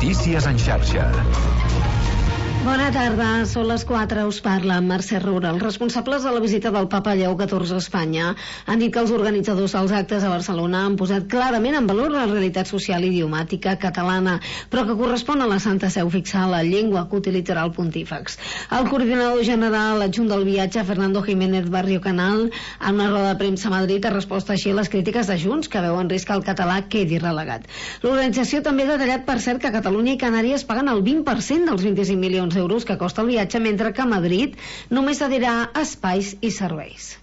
Notícies en xarxa. Bona tarda, són les 4, us parla Mercè Roura. Els responsables de la visita del papa Lleó XIV a Espanya han dit que els organitzadors dels actes a Barcelona han posat clarament en valor la realitat social i idiomàtica catalana, però que correspon a la Santa Seu fixar la llengua que utilitzarà el pontífex. El coordinador general adjunt del viatge, Fernando Jiménez Barrio Canal, en una roda de premsa a Madrid ha respost així a les crítiques de Junts, que veu en risc que el català quedi relegat. L'organització també ha detallat, per cert, que Catalunya i Canàries paguen el 20% dels 25 milions d'euros que costa el viatge, mentre que Madrid només cedirà espais i serveis.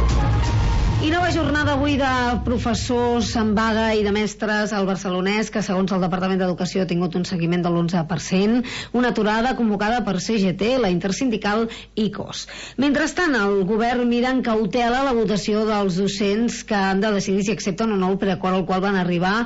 I nova jornada avui de professors en vaga i de mestres al Barcelonès, que segons el Departament d'Educació ha tingut un seguiment de l'11%, una aturada convocada per CGT, la intersindical i COS. Mentrestant, el govern mira en cautela la votació dels docents que han de decidir si accepten o no el preacord al qual van arribar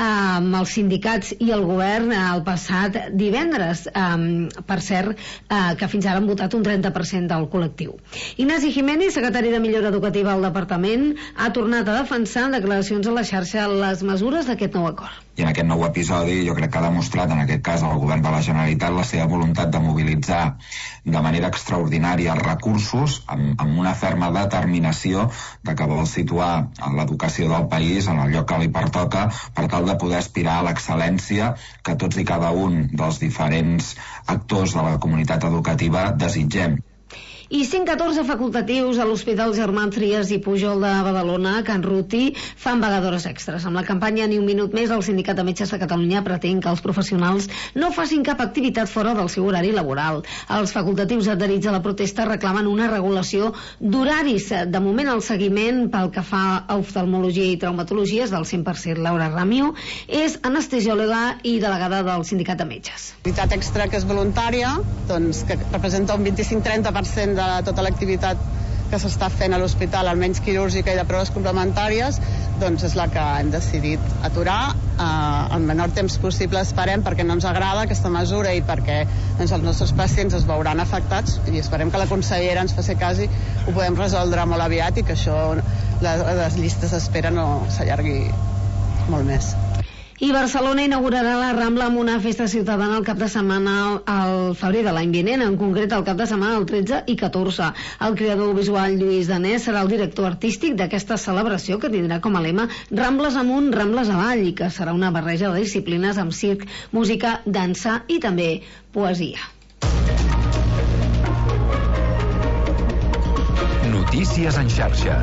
amb els sindicats i el govern el passat divendres. Per cert, que fins ara han votat un 30% del col·lectiu. Ignasi Jiménez, secretari de Millora Educativa al Departament, ha tornat a defensar en declaracions a la xarxa les mesures d'aquest nou acord. I en aquest nou episodi jo crec que ha demostrat en aquest cas el govern de la Generalitat la seva voluntat de mobilitzar de manera extraordinària els recursos amb una ferma determinació de que vol situar l'educació del país en el lloc que li pertoca per tal de poder aspirar a l'excel·lència que tots i cada un dels diferents actors de la comunitat educativa desitgem. I 114 facultatius a l'Hospital Germán Trias i Pujol de Badalona, Can Ruti, fan vagadores extres. Amb la campanya Ni un minut més, el Sindicat de Metges de Catalunya pretén que els professionals no facin cap activitat fora del seu horari laboral. Els facultatius adherits a la protesta reclamen una regulació d'horaris. De moment, el seguiment pel que fa a oftalmologia i traumatologia és del 100%. Laura Ramio és anestesiòloga i delegada del Sindicat de Metges. L'activitat extra que és voluntària, doncs, que representa un 25-30% de tota l'activitat que s'està fent a l'hospital, almenys quirúrgica i de proves complementàries, doncs és la que hem decidit aturar el menor temps possible. Esperem, perquè no ens agrada aquesta mesura i perquè doncs, els nostres pacients es veuran afectats, i esperem que la consellera ens faci cas i ho podem resoldre molt aviat i que això, les llistes d'espera no s'allargui molt més. I Barcelona inaugurarà la Rambla amb una festa ciutadana el cap de setmana al febrer de l'any vinent, en concret el cap de setmana del 13 i 14. El creador visual Lluís Danés serà el director artístic d'aquesta celebració, que tindrà com a lema Rambles amunt, Rambles avall, i que serà una barreja de disciplines amb circ, música, dansa i també poesia. Notícies en xarxa.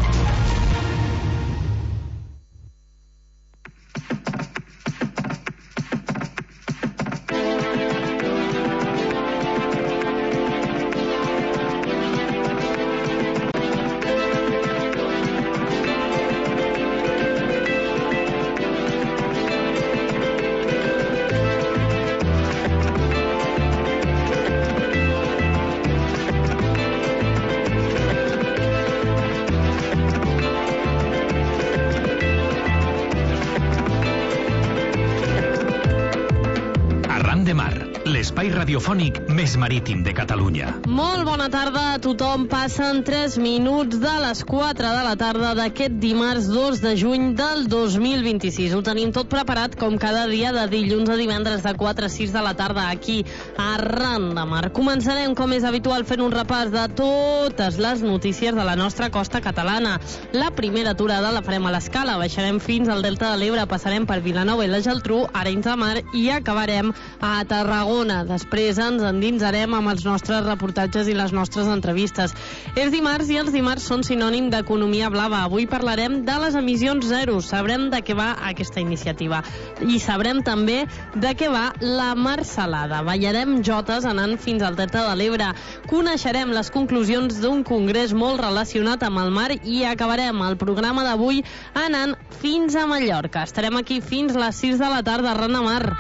L'espai radiofònic més marítim de Catalunya. Molt bona tarda a tothom. Passen 3 minuts de les 4 de la tarda d'aquest dimarts 2 de juny del 2026. Ho tenim tot preparat com cada dia de dilluns a divendres de 4 a 6 de la tarda aquí a Arran de Mar. Començarem, com és habitual, fent un repàs de totes les notícies de la nostra costa catalana. La primera aturada la farem a l'Escala. Baixarem fins al Delta de l'Ebre, passarem per Vilanova i la Geltrú, Arenys de Mar i acabarem a Tarragona. Després ens endinsarem amb els nostres reportatges i les nostres entrevistes. És dimarts i els dimarts són sinònim d'economia blava. Avui parlarem de les emissions zero. Sabrem de què va aquesta iniciativa. I sabrem també de què va la Marcelada. Ballarem jotes anant fins al Delta de l'Ebre. Coneixerem les conclusions d'un congrés molt relacionat amb el mar i acabarem el programa d'avui anant fins a Mallorca. Estarem aquí fins a les 6 de la tarda a Arran de Mar.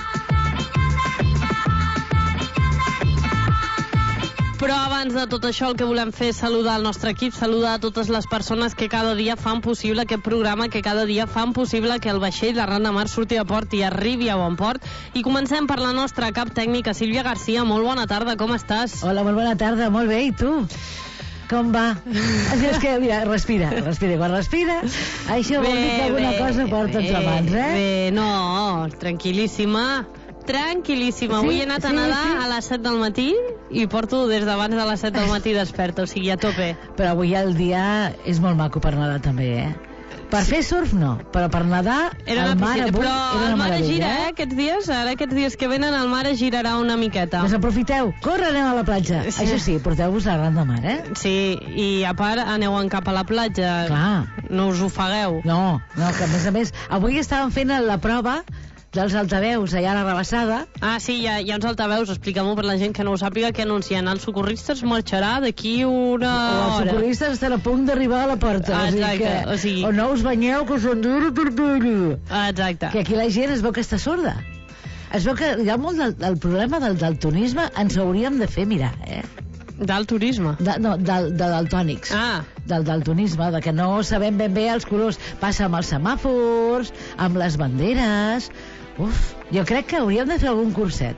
Però abans de tot això el que volem fer és saludar el nostre equip, saludar a totes les persones que cada dia fan possible aquest programa, que cada dia fan possible que el vaixell d'Arran de Mar surti a port i arribi a bon port. I comencem per la nostra cap tècnica, Sílvia Garcia. Molt bona tarda, com estàs? Hola, molt bona tarda, molt bé, i tu? Com va? És que, mira, respira. Quan respira, això vol dir que alguna cosa porta entre mans, eh? Bé, no, tranquil·líssima. tranquil·líssima. Avui he anat a nedar a les 7 del matí i porto des d'abans de les 7 del matí desperta, o sigui, a tope. Però avui el dia és molt maco per nedar també, Per fer surf no, però per nedar Era al mar piscina, avui però era el una mar meravella, gira, aquests dies. Ara aquests dies que venen el mar girarà una miqueta. Doncs aprofiteu, corre, anem a la platja. Sí. Això sí, porteu-vos la gran de mar, Sí, i a part aneu en cap a la platja. Clar. No us ofegueu. No, que a més, avui estàvem fent la prova dels altaveus allà a la Rabassada. Ah, sí, hi ha uns altaveus, explica-m'ho per la gent que no ho sàpiga, que anuncien els socorristes marxarà d'aquí una O els hora. socorristes estan a punt d'arribar a la porta. Exacte, o sigui, o no us banyeu, que us endura tortuga. Exacte. Que aquí la gent es veu que està sorda. Es veu que hi ha molt del problema del daltonisme, ens hauríem de fer mirar, Del turisme. De daltònics. Ah. Del daltonisme, de que no sabem ben bé els colors. Passa amb els semàfors, amb les banderes. Jo crec que hauríem de fer algun curset.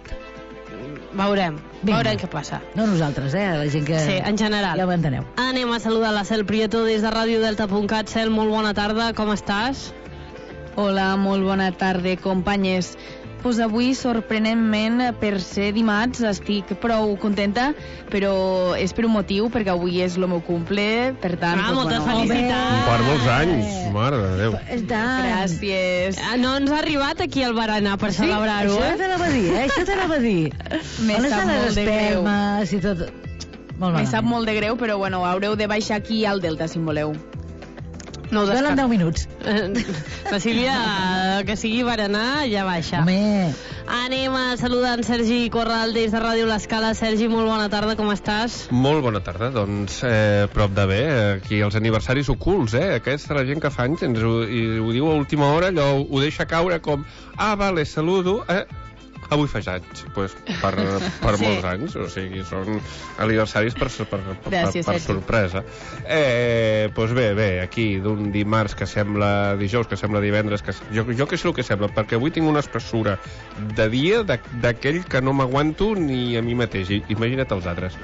Veurem Vinga. què passa. No nosaltres, la gent que... Sí, en general. Ja ho enteneu. Anem a saludar la Cel Prieto des de radiodelta.cat. Cel, molt bona tarda, com estàs? Hola, molt bona tarda, companyes. Pues avui, sorprenentment, per ser dimarts, estic prou contenta, però és per un motiu, perquè avui és el meu cumple, per tant... Moltes felicitats! Per molts anys, mare de Déu. Gràcies. No ens ha arribat aquí al berenar per celebrar-ho, Això t'anava a dir, això t'anava a dir. Me On sap estan les molt de greu. espermes i tot... Me sap molt de greu, però bueno, haureu de baixar aquí al Delta, si en voleu. No ho Donen 10 minuts. La Sílvia, que sigui berenar, ja baixa. Home, Anem a saludar en Sergi Corral des de Ràdio L'Escala. Sergi, molt bona tarda, com estàs? Molt bona tarda, doncs prop de bé, aquí els aniversaris ocults, aquesta la gent que fa anys i ho diu a última hora, allò ho deixa caure com, vale, saludo, avui faig anys, pues, per Sí. molts anys, o sigui, són aniversaris per Gràcies, Sergi. sorpresa. Pues bé, aquí d'un dimarts que sembla dijous, que sembla divendres, que jo que sé el que sembla, perquè avui tinc una espessura de dia d'aquell que no m'aguanto ni a mi mateix, imagina't els altres.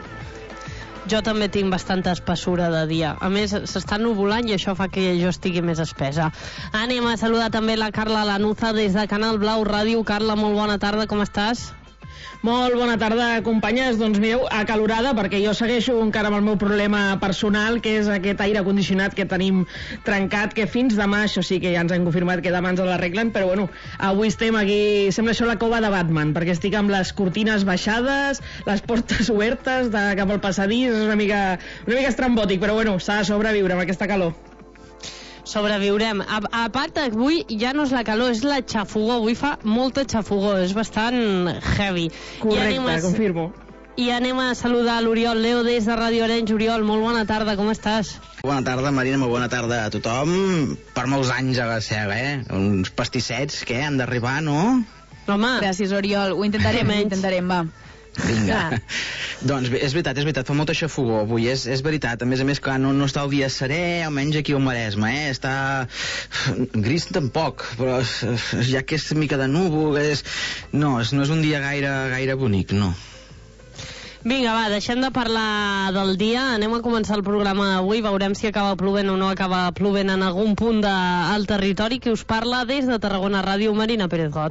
Jo també tinc bastanta espessura de dia. A més, s'està nuvolant i això fa que jo estigui més espessa. Anem a saludar també la Carla Lanuza des de Canal Blau Ràdio. Carla, molt bona tarda, com estàs? Molt bona tarda, companyes. Doncs mireu, acalorada, perquè jo segueixo encara amb el meu problema personal, que és aquest aire condicionat que tenim trencat, que fins demà, això sí que ja ens han confirmat que demà ens l'arreglen, però bueno, avui estem aquí, sembla això la cova de Batman, perquè estic amb les cortines baixades, les portes obertes cap al passadís, és una mica estrambòtic, però bueno, s'ha de sobreviure amb aquesta calor. Sobreviurem. A part, avui ja no és la calor, és la xafogó. Avui fa molta xafogó, és bastant heavy. Correcte, confirmo. I anem a saludar l'Oriol Leo des de Ràdio Arenys. Oriol, molt bona tarda, com estàs? Bona tarda, Marina, molt bona tarda a tothom. Per molts anys a la seva, Uns pastissets, què, han d'arribar, no? Home. Gràcies, Oriol. Ho intentarem, va. Vinga. Doncs bé, és veritat, fa molta xafogó avui, és veritat. A més, clar, no està el dia serè, almenys aquí al Maresme, Està gris tampoc, però ja que és mica de núvol, no és un dia gaire bonic, no. Vinga, va, deixem de parlar del dia. Anem a començar el programa d'avui. Veurem si acaba plovent o no acaba plovent en algun punt del territori. Qui us parla des de Tarragona Ràdio, Marina Pérez Got.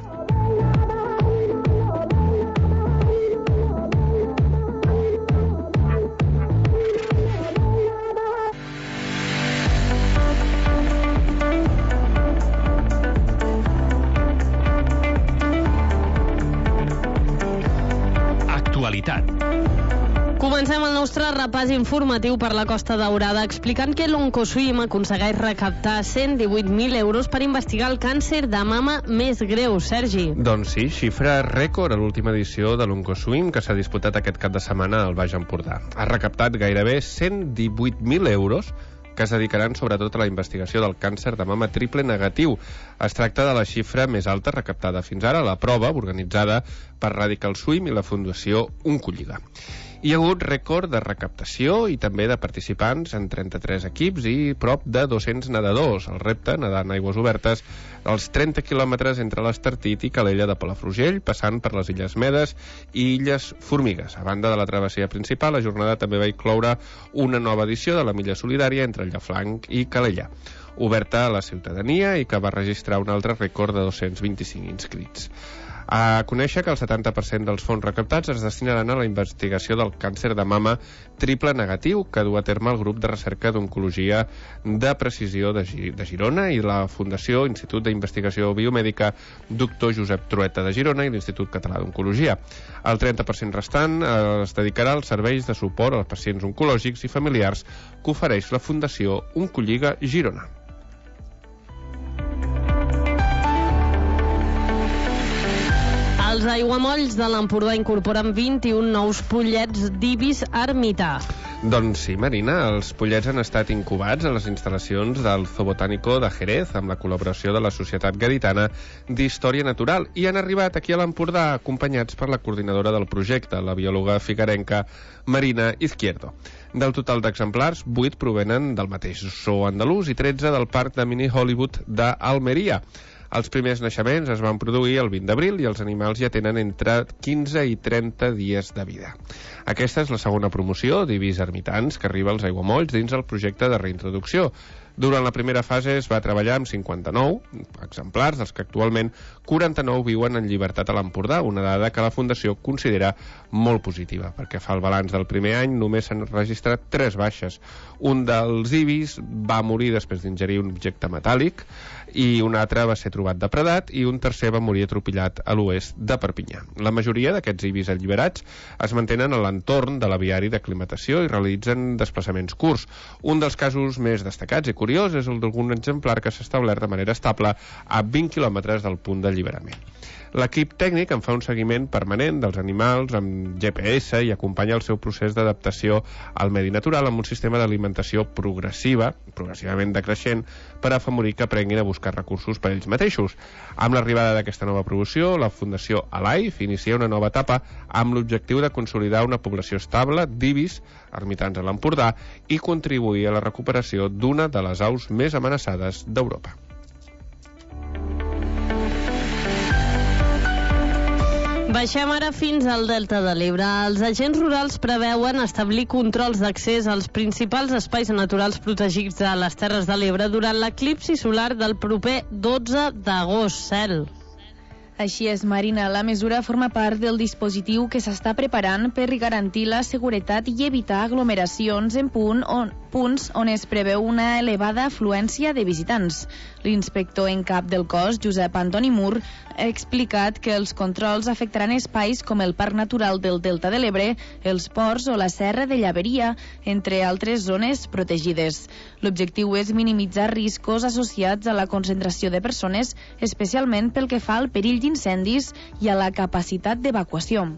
Actualitat. Comencem el nostre repàs informatiu per la Costa Daurada explicant que l'Oncoswim aconsegueix recaptar 118.000 euros per investigar el càncer de mama més greu. Sergi. Doncs sí, xifra rècord a l'última edició de l'Oncoswim que s'ha disputat aquest cap de setmana al Baix Empordà. Ha recaptat gairebé 118.000 euros que es dedicaran sobretot a la investigació del càncer de mama triple negatiu. Es tracta de la xifra més alta recaptada fins ara a la prova organitzada per Radical Swim i la Fundació Oncolliga. Hi ha hagut rècord de recaptació i també de participants en 33 equips i prop de 200 nedadors. El repte, nedar en aigües obertes, els 30 quilòmetres entre l'Estartit i Calella de Palafrugell, passant per les Illes Medes i Illes Formigues. A banda de la travessia principal, la jornada també va incloure una nova edició de la Milla Solidària entre Llafranc i Calella, oberta a la ciutadania i que va registrar un altre rècord de 225 inscrits. A conèixer que el 70% dels fons recaptats es destinaran a la investigació del càncer de mama triple negatiu que du a terme el grup de recerca d'oncologia de precisió de Girona i la Fundació Institut d'Investigació Biomèdica Dr. Josep Trueta de Girona i l'Institut Català d'Oncologia. El 30% restant es dedicarà als serveis de suport als pacients oncològics i familiars que ofereix la Fundació Oncolliga Girona. Els aiguamolls de l'Empordà incorporen 21 nous pollets d'ibis ermità. Doncs sí, Marina, els pollets han estat incubats a les instal·lacions del Zoo Botánico de Jerez amb la col·laboració de la Societat Gaditana d'Història Natural i han arribat aquí a l'Empordà acompanyats per la coordinadora del projecte, la biòloga figuerenca Marina Izquierdo. Del total d'exemplars, 8 provenen del mateix zoo andalús i 13 del Parc de Mini Hollywood d'Almeria. Els primers naixements es van produir el 20 d'abril i els animals ja tenen entre 15 i 30 dies de vida. Aquesta és la segona promoció d'ibis ermitans que arriba als aiguamolls dins el projecte de reintroducció. Durant la primera fase es va treballar amb 59 exemplars, dels que actualment 49 viuen en llibertat a l'Empordà, una dada que la Fundació considera molt positiva, perquè fa el balanç del primer any només s'han registrat 3 baixes. Un dels ibis va morir després d'ingerir un objecte metàl·lic i un altre va ser trobat depredat i un tercer va morir atropellat a l'oest de Perpinyà. La majoria d'aquests ibis alliberats es mantenen a l'entorn de l'aviari d'aclimatació i realitzen desplaçaments curts. Un dels casos més destacats i curiós és el d'algun exemplar que s'ha establert de manera estable a 20 quilòmetres del punt d'alliberament. L'equip tècnic en fa un seguiment permanent dels animals amb GPS i acompanya el seu procés d'adaptació al medi natural amb un sistema d'alimentació progressivament decreixent per afavorir que aprenguin a buscar recursos per ells mateixos. Amb l'arribada d'aquesta nova promoció, la Fundació Alive inicia una nova etapa amb l'objectiu de consolidar una població estable d'ibis ermitans a l'Empordà i contribuir a la recuperació d'una de les aus més amenaçades d'Europa. Baixem ara fins al Delta de l'Ebre. Els agents rurals preveuen establir controls d'accés als principals espais naturals protegits de les Terres de l'Ebre durant l'eclipsi solar del proper 12 d'agost. Cel. Així és, Marina. La mesura forma part del dispositiu que s'està preparant per garantir la seguretat i evitar aglomeracions en punts on es preveu una elevada afluència de visitants. L'inspector en cap del cos, Josep Antoni Mur, ha explicat que els controls afectaran espais com el Parc Natural del Delta de l'Ebre, els ports o la Serra de Llaveria, entre altres zones protegides. L'objectiu és minimitzar riscos associats a la concentració de persones, especialment pel que fa al perill d'incendis i a la capacitat d'evacuació.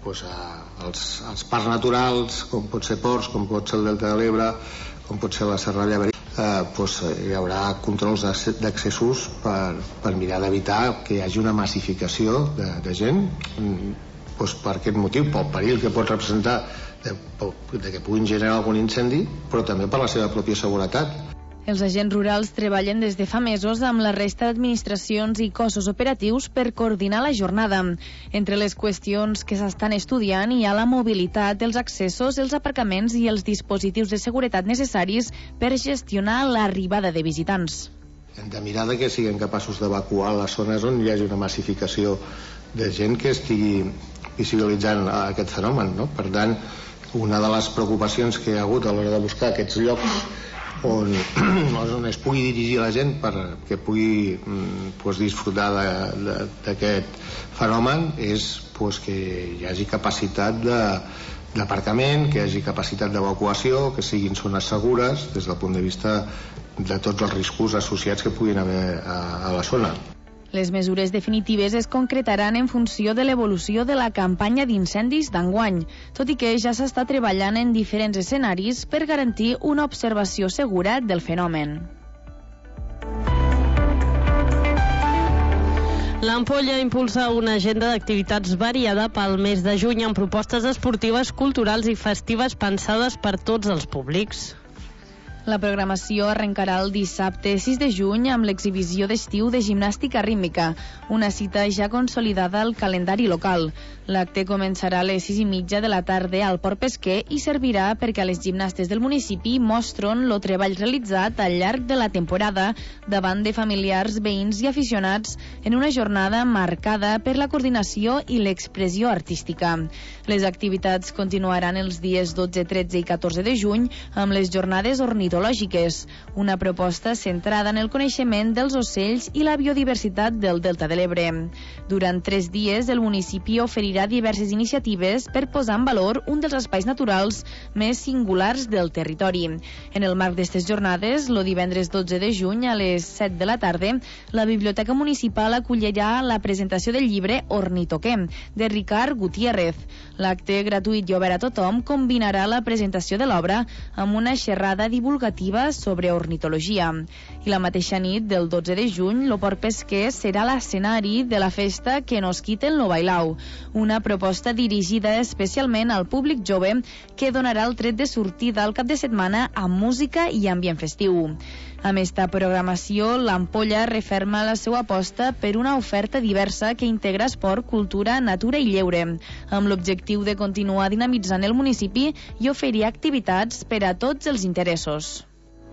Els parcs naturals, com pot ser ports, com pot ser el Delta de l'Ebre, com pot ser la Serra de Llaveria, hi haurà controls d'accessos per mirar d'evitar que hi hagi una massificació de gent per aquest motiu, pel perill que pot representar de que puguin generar algun incendi, però també per la seva pròpia seguretat. Els agents rurals treballen des de fa mesos amb la resta d'administracions i cossos operatius per coordinar la jornada. Entre les qüestions que s'estan estudiant hi ha la mobilitat, els accessos, els aparcaments i els dispositius de seguretat necessaris per gestionar l'arribada de visitants. Hem de mirar que siguin capaços d'evacuar les zones on hi hagi una massificació de gent que estigui visibilitzant aquest fenomen, no? Per tant, una de les preocupacions que hi ha hagut a l'hora de buscar aquests llocs on es pugui dirigir la gent perquè pugui disfrutar d'aquest fenomen és que hi hagi capacitat d'aparcament, que hi hagi capacitat d'evacuació, que siguin zones segures des del punt de vista de tots els riscos associats que puguin haver a la zona. Les mesures definitives es concretaran en funció de l'evolució de la campanya d'incendis d'enguany, tot i que ja s'està treballant en diferents escenaris per garantir una observació segura del fenomen. L'Ampolla impulsa una agenda d'activitats variada pel mes de juny amb propostes esportives, culturals i festives pensades per tots els públics. La programació arrencarà el dissabte 6 de juny amb l'exhibició d'estiu de gimnàstica rítmica, una cita ja consolidada al calendari local. L'acte començarà a les 6:30 de la tarda al Port Pesquer i servirà perquè les gimnastes del municipi mostren el treball realitzat al llarg de la temporada davant de familiars, veïns i aficionats en una jornada marcada per la coordinació i l'expressió artística. Les activitats continuaran els dies 12, 13 i 14 de juny amb les jornades ornitològiques, una proposta centrada en el coneixement dels ocells i la biodiversitat del Delta de l'Ebre. Durant 3 dies, el municipi oferirà diverses iniciatives per posar en valor un dels espais naturals més singulars del territori. En el marc d'aquestes jornades, el divendres 12 de juny a les 7 de la tarda, la Biblioteca Municipal acollirà la presentació del llibre Ornitoquem, de Ricard Gutiérrez. L'acte gratuït i obert a tothom combinarà la presentació de l'obra amb una xerrada divulgativa sobre ornitologia. I la mateixa nit del 12 de juny, el Port Pesquer serà l'escenari de la festa Que nos quiten lo bailau, una proposta dirigida especialment al públic jove que donarà el tret de sortida al cap de setmana amb música i ambient festiu. Amb esta programació, l'Ampolla referma la seva aposta per una oferta diversa que integra esport, cultura, natura i lleure, amb l'objectiu de continuar dinamitzant el municipi i oferir activitats per a tots els interessos.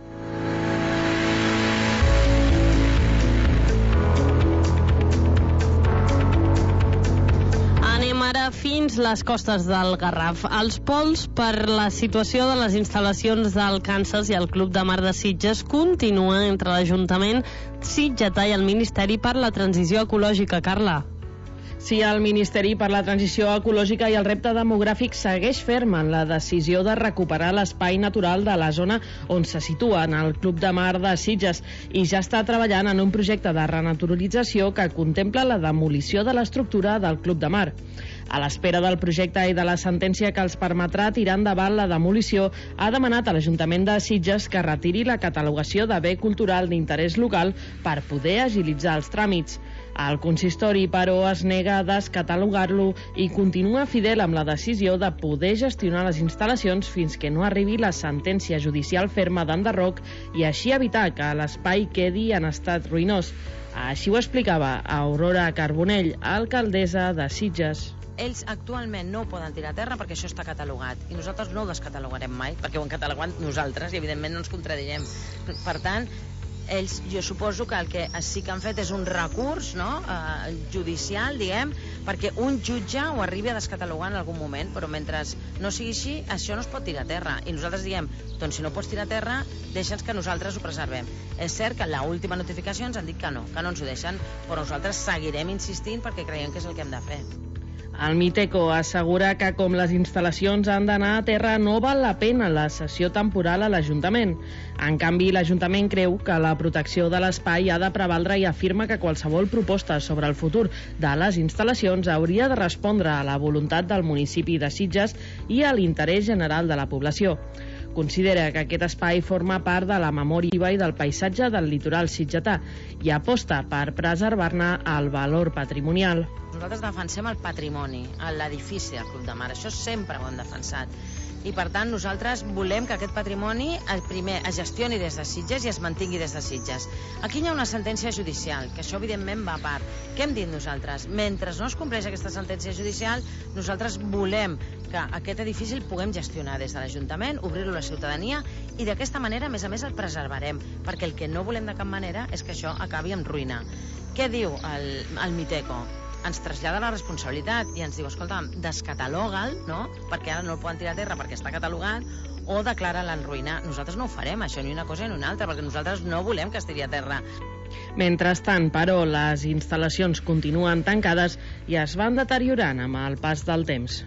Ara fins les costes del Garraf. Els pols per la situació de les instal·lacions del Kansas i el Club de Mar de Sitges continua entre l'Ajuntament sitgetà i el Ministeri per la Transició Ecològica. Carla. Sí, el Ministeri per la Transició Ecològica i el Repte Demogràfic segueix ferm en la decisió de recuperar l'espai natural de la zona on se situa, en el Club de Mar de Sitges, i ja està treballant en un projecte de renaturalització que contempla la demolició de l'estructura del Club de Mar. A l'espera del projecte i de la sentència que els permetrà tirar endavant la demolició, ha demanat a l'Ajuntament de Sitges que retiri la catalogació de bé cultural d'interès local per poder agilitzar els tràmits. El consistori, però, es nega a descatalogar-lo i continua fidel amb la decisió de poder gestionar les instal·lacions fins que no arribi la sentència judicial ferma d'enderroc i així evitar que l'espai quedi en estat ruïnós. Així ho explicava Aurora Carbonell, alcaldessa de Sitges. Ells actualment no ho poden tirar a terra perquè això està catalogat i nosaltres no ho descatalogarem mai perquè ho hem catalogat nosaltres i evidentment no ens contradirem. Per tant, ells, jo suposo que el que sí que han fet és un recurs, no? Judicial, diguem, perquè un jutge ho arribi a descatalogar en algun moment, però mentre no sigui així, això no es pot tirar a terra. I nosaltres diem, doncs si no pots tirar a terra, deixa'ns que nosaltres ho preservem. És cert que en l'última notificació ens han dit que no ens ho deixen, però nosaltres seguirem insistint perquè creiem que és el que hem de fer. El Miteco assegura que com les instal·lacions han d'anar a terra no val la pena la cessió temporal a l'Ajuntament. En canvi, l'Ajuntament creu que la protecció de l'espai ha de prevaldre i afirma que qualsevol proposta sobre el futur de les instal·lacions hauria de respondre a la voluntat del municipi de Sitges i a l'interès general de la població. Considera que aquest espai forma part de la memòria viva i del paisatge del litoral sitgetà i aposta per preservar-ne el valor patrimonial. Nosaltres defensem el patrimoni, l'edifici del Club de Mar, això sempre ho hem defensat. I per tant nosaltres volem que aquest patrimoni primer es gestioni des de Sitges i es mantingui des de Sitges. Aquí hi ha una sentència judicial, que això evidentment va a part. Què hem dit nosaltres? Mentre no es compleix aquesta sentència judicial, nosaltres volem que aquest edifici el puguem gestionar des de l'Ajuntament, obrir-lo a la ciutadania i d'aquesta manera, a més el preservarem, perquè el que no volem de cap manera és que això acabi en ruïna. Què diu el Miteco? Ens trasllada la responsabilitat i ens diu, escolta, descataloga'l, no? Perquè ara no el poden tirar a terra perquè està catalogat, o declara'l en ruïna. Nosaltres no ho farem, això, ni una cosa ni una altra, perquè nosaltres no volem que es tiri a terra. Mentrestant, però, les instal·lacions continuen tancades i es van deteriorant amb el pas del temps.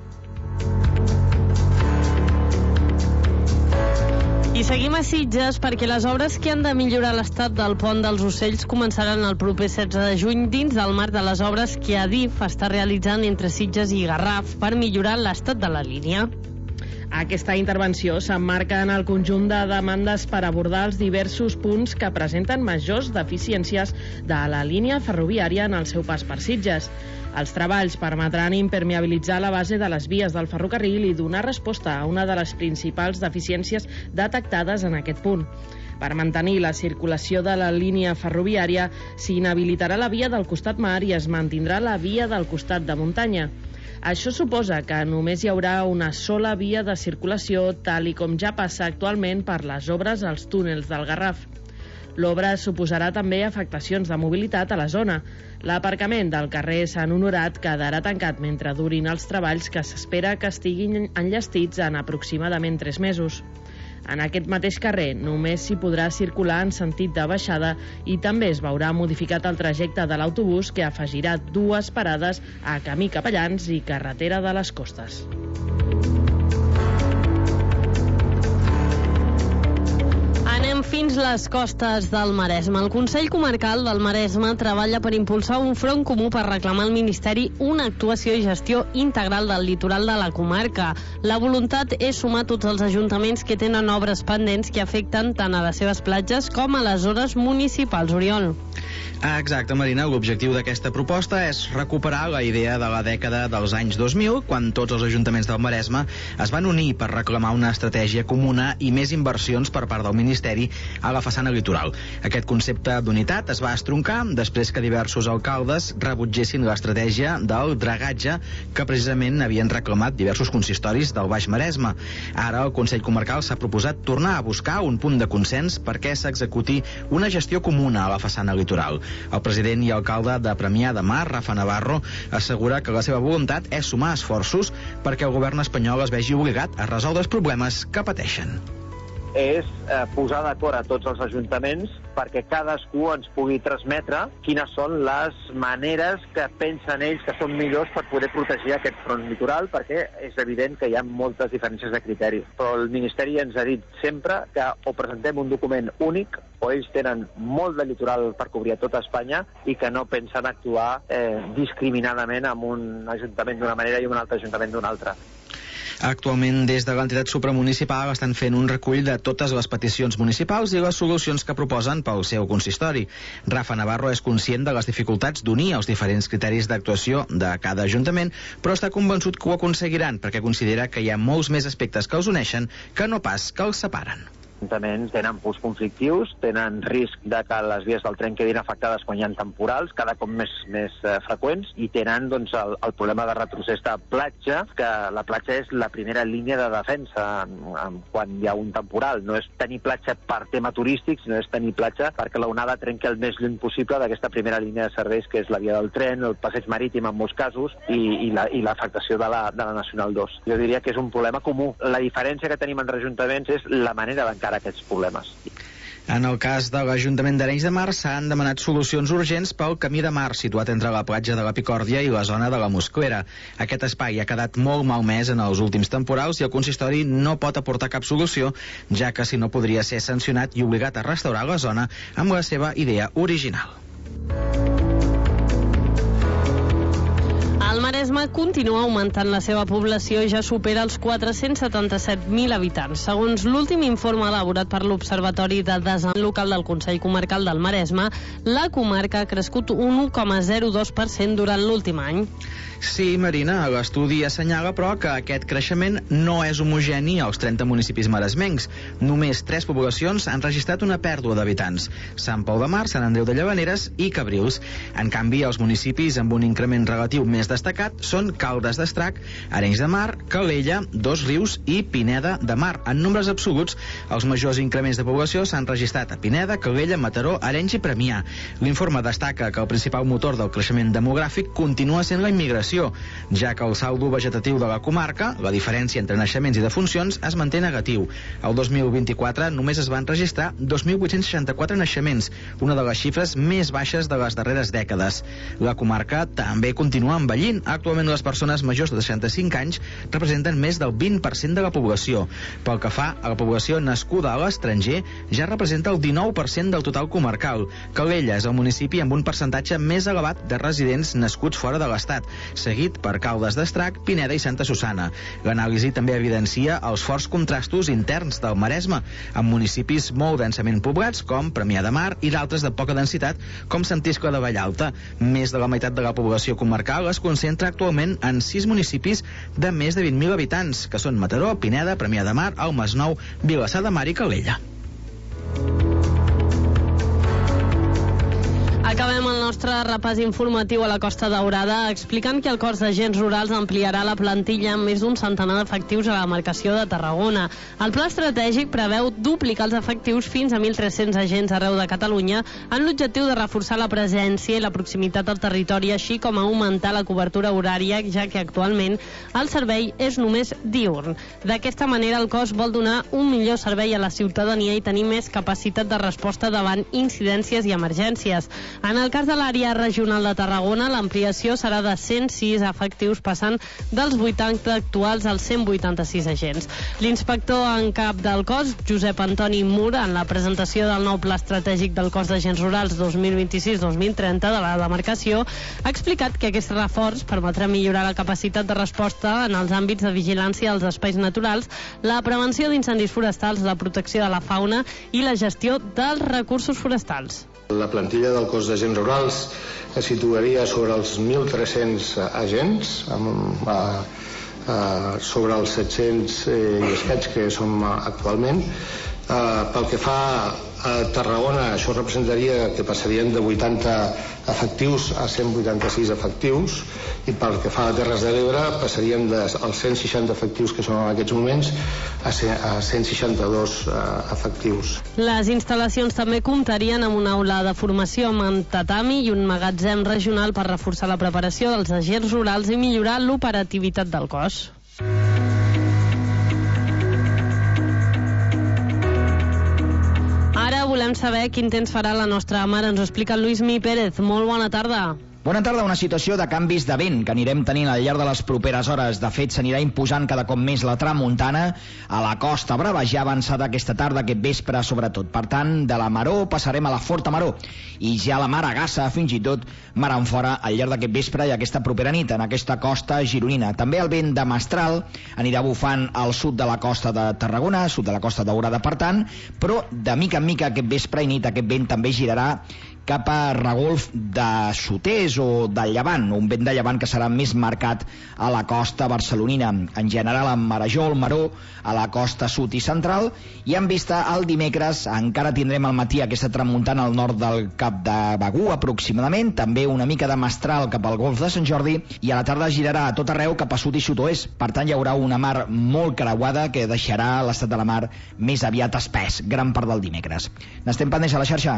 I seguim a Sitges perquè les obres que han de millorar l'estat del pont dels Ocells començaran el proper 16 de juny dins del marc de les obres que Adif està realitzant entre Sitges i Garraf per millorar l'estat de la línia. Aquesta intervenció s'emmarca en el conjunt de demandes per abordar els diversos punts que presenten majors deficiències de la línia ferroviària en el seu pas per Sitges. Els treballs permetran impermeabilitzar la base de les vies del ferrocarril i donar resposta a una de les principals deficiències detectades en aquest punt. Per mantenir la circulació de la línia ferroviària, s'inhabilitarà la via del costat mar i es mantindrà la via del costat de muntanya. Això suposa que només hi haurà una sola via de circulació, tal i com ja passa actualment per les obres als túnels del Garraf. L'obra suposarà també afectacions de mobilitat a la zona. L'aparcament del carrer Sant Honorat quedarà tancat mentre durin els treballs que s'espera que estiguin enllestits en aproximadament 3 mesos. En aquest mateix carrer només s'hi podrà circular en sentit de baixada i també es veurà modificat el trajecte de l'autobús que afegirà 2 parades a Camí Capellans i Carretera de les Costes. Anem fins les costes del Maresme. El Consell Comarcal del Maresme treballa per impulsar un front comú per reclamar al Ministeri una actuació i gestió integral del litoral de la comarca. La voluntat és sumar tots els ajuntaments que tenen obres pendents que afecten tant a les seves platges com a les zones municipals. Oriol. Exacte, Marina. L'objectiu d'aquesta proposta és recuperar la idea de la dècada dels anys 2000, quan tots els ajuntaments del Maresme es van unir per reclamar una estratègia comuna i més inversions per part del Ministeri a la façana litoral. Aquest concepte d'unitat es va estroncar després que diversos alcaldes rebutgessin l'estratègia del dragatge que precisament havien reclamat diversos consistoris del Baix Maresme. Ara el Consell Comarcal s'ha proposat tornar a buscar un punt de consens perquè s'executi una gestió comuna a la façana litoral. El president i alcalde de Premià de Mar, Rafa Navarro, assegura que la seva voluntat és sumar esforços perquè el govern espanyol es vegi obligat a resoldre els problemes que pateixen. És posar d'acord a tots els ajuntaments perquè cadascú ens pugui transmetre quines són les maneres que pensen ells que són millors per poder protegir aquest front litoral, perquè és evident que hi ha moltes diferències de criteri. Però el Ministeri ens ha dit sempre que o presentem un document únic o ells tenen molt de litoral per cobrir a tota Espanya i que no pensen actuar discriminadament amb un ajuntament d'una manera i un altre ajuntament d'una altra. Actualment, des de l'entitat supramunicipal estan fent un recull de totes les peticions municipals i les solucions que proposen pel seu consistori. Rafa Navarro és conscient de les dificultats d'unir els diferents criteris d'actuació de cada ajuntament, però està convençut que ho aconseguiran perquè considera que hi ha molts més aspectes que els uneixen que no pas que els separen. Ajuntaments tenen punts conflictius, tenen risc de que les vies del tren quedin afectades quan hi ha temporals, cada cop més freqüents, i tenen doncs, el problema de retrocés de platja, que la platja és la primera línia de defensa quan hi ha un temporal. No és tenir platja per tema turístic, sinó és tenir platja perquè l'onada trenqui el més lluny possible d'aquesta primera línia de serveis, que és la via del tren, el passeig marítim en molts casos, i l'afectació de la Nacional 2. Jo diria que és un problema comú. La diferència que tenim entre ajuntaments és la manera d'encarar aquests problemes. En el cas de l'Ajuntament d'Arenys de Mar s'han demanat solucions urgents pel camí de mar situat entre la platja de la Picòrdia i la zona de la Musclera. Aquest espai ha quedat molt malmès en els últims temporals i el consistori no pot aportar cap solució, ja que si no podria ser sancionat i obligat a restaurar la zona amb la seva idea original. El Maresme continua augmentant la seva població i ja supera els 477.000 habitants. Segons l'últim informe elaborat per l'Observatori de Desenvolupament Local del Consell Comarcal del Maresme, la comarca ha crescut un 1,02% durant l'últim any. Sí, Marina, l'estudi assenyala, però, que aquest creixement no és homogeni als 30 municipis maresmencs. Només 3 poblacions han registrat una pèrdua d'habitants: Sant Pol de Mar, Sant Andreu de Llavaneres i Cabrils. En canvi, els municipis amb un increment relatiu més destacat són Caldes d'Estrac, Arenys de Mar, Calella, Dos Rius i Pineda de Mar. En nombres absoluts, els majors increments de població s'han registrat a Pineda, Calella, Mataró, Arenys i Premià. L'informe destaca que el principal motor del creixement demogràfic continua sent la immigració, ja que el saldo vegetatiu de la comarca, la diferència entre naixements i defuncions, es manté negatiu. El 2024 només es van registrar 2.864 naixements, una de les xifres més baixes de les darreres dècades. La comarca també continua envellint. Actualment actualment les persones majors de 65 anys representen més del 20% de la població. Pel que fa a la població nascuda a l'estranger, ja representa el 19% del total comarcal. Calella és el municipi amb un percentatge més elevat de residents nascuts fora de l'Estat, seguit per Caldes d'Estrac, Pineda i Santa Susanna. L'anàlisi també evidencia els forts contrastos interns del Maresme, amb municipis molt densament poblats com Premià de Mar i d'altres de poca densitat com Sant Iscle de Vallalta. Més de la meitat de la població comarcal es concentra actualment en 6 municipis de més de 20.000 habitants, que són Mataró, Pineda, Premià de Mar, el Masnou, Vilassar de Mar i Calella. Acabem el nostre repàs informatiu a la Costa Daurada explicant que el Cos d'Agents Rurals ampliarà la plantilla amb més d'un centenar d'efectius a la demarcació de Tarragona. El pla estratègic preveu duplicar els efectius fins a 1.300 agents arreu de Catalunya amb l'objectiu de reforçar la presència i la proximitat al territori, així com augmentar la cobertura horària, ja que actualment el servei és només diürn. D'aquesta manera, el cos vol donar un millor servei a la ciutadania i tenir més capacitat de resposta davant incidències i emergències. En el cas de l'àrea regional de Tarragona, l'ampliació serà de 106 efectius, passant dels 80 actuals als 186 agents. L'inspector en cap del cos, Josep Antoni Mur, en la presentació del nou pla estratègic del Cos d'Agents Rurals 2026-2030 de la demarcació, ha explicat que aquest reforç permetrà millorar la capacitat de resposta en els àmbits de vigilància als espais naturals, la prevenció d'incendis forestals, la protecció de la fauna i la gestió dels recursos forestals. La plantilla del Cos d'Agents Rurals es situaria sobre els 1.300 agents, sobre els 700 i escaig que som actualment. Pel que fa a Tarragona, això representaria que passarien de 80 efectius a 186 efectius, i pel que fa a Terres de l'Ebre passaríem dels 160 efectius que són en aquests moments a 162 efectius. Les instal·lacions també comptarien amb una aula de formació amb tatami i un magatzem regional per reforçar la preparació dels agents rurals i millorar l'operativitat del cos. Ara volem saber quin temps farà la nostra mare. Ens ho explica Lluís Mi Pérez. Molt bona tarda. Bona tarda. Una situació de canvis de vent que anirem tenint al llarg de les properes hores. De fet, s'anirà imposant cada cop més la tramuntana a la Costa Brava, ja avançada aquesta tarda, aquest vespre sobretot. Per tant, de la maror passarem a la forta maror i ja la mar agassa, fins i tot mar enfora al llarg d'aquest vespre i aquesta propera nit en aquesta costa gironina. També el vent de mestral anirà bufant al sud de la costa de Tarragona, sud de la Costa Daurada, per tant, però de mica en mica aquest vespre i nit aquest vent també girarà cap a regolf de sud-est o del llevant, un vent de llevant que serà més marcat a la costa barcelonina, en general amb Marajol, Maró, a la costa sud i central, i en vista al dimecres encara tindrem al matí aquesta tramuntana al nord del Cap de Begur aproximadament, també una mica de mestral cap al golf de Sant Jordi, i a la tarda girarà a tot arreu cap a sud i sud-oest. Per tant, hi haurà una mar molt creuada que deixarà l'estat de la mar més aviat espès, gran part del dimecres. N'estem pendents a la xarxa.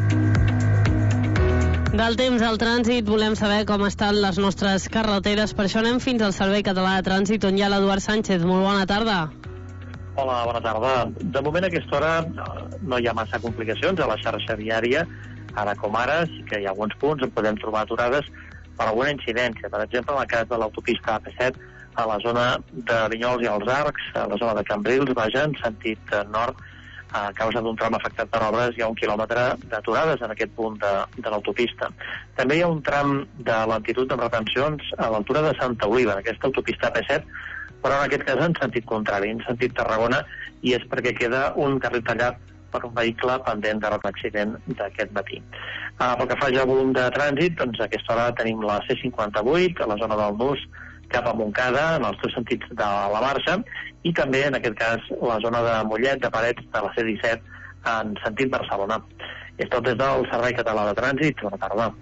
Del temps al trànsit volem saber com estan les nostres carreteres, per això anem fins al Servei Català de Trànsit, on hi ha l'Eduard Sánchez. Molt bona tarda. Hola, bona tarda. De moment a aquesta hora no hi ha massa complicacions a la xarxa viària. Ara com ara sí que hi ha alguns punts on podem trobar aturades per alguna incidència. Per exemple, en el cas de l'autopista AP7, a la zona de Vinyols i els Arcs, a la zona de Cambrils, vaja, en sentit nord, a causa d'un tram afectat per obres, hi ha 1 quilòmetre d'aturades en aquest punt de l'autopista. També hi ha un tram de lentitud amb retencions a l'altura de Santa Oliva, en aquesta autopista AP7, però en aquest cas en sentit contrari, en sentit Tarragona, i és perquè queda un carril tallat per un vehicle pendent de l'accident d'aquest matí. Pel que fa ja al volum de trànsit, doncs a aquesta hora tenim la C58, a la zona del Nus, cap a Montcada, en els dos sentits de la marxa, i també, en aquest cas, la zona de Mollet, de Parets, de la C17, en sentit Barcelona. És tot des del Servei Català de Trànsit. Bona tarda.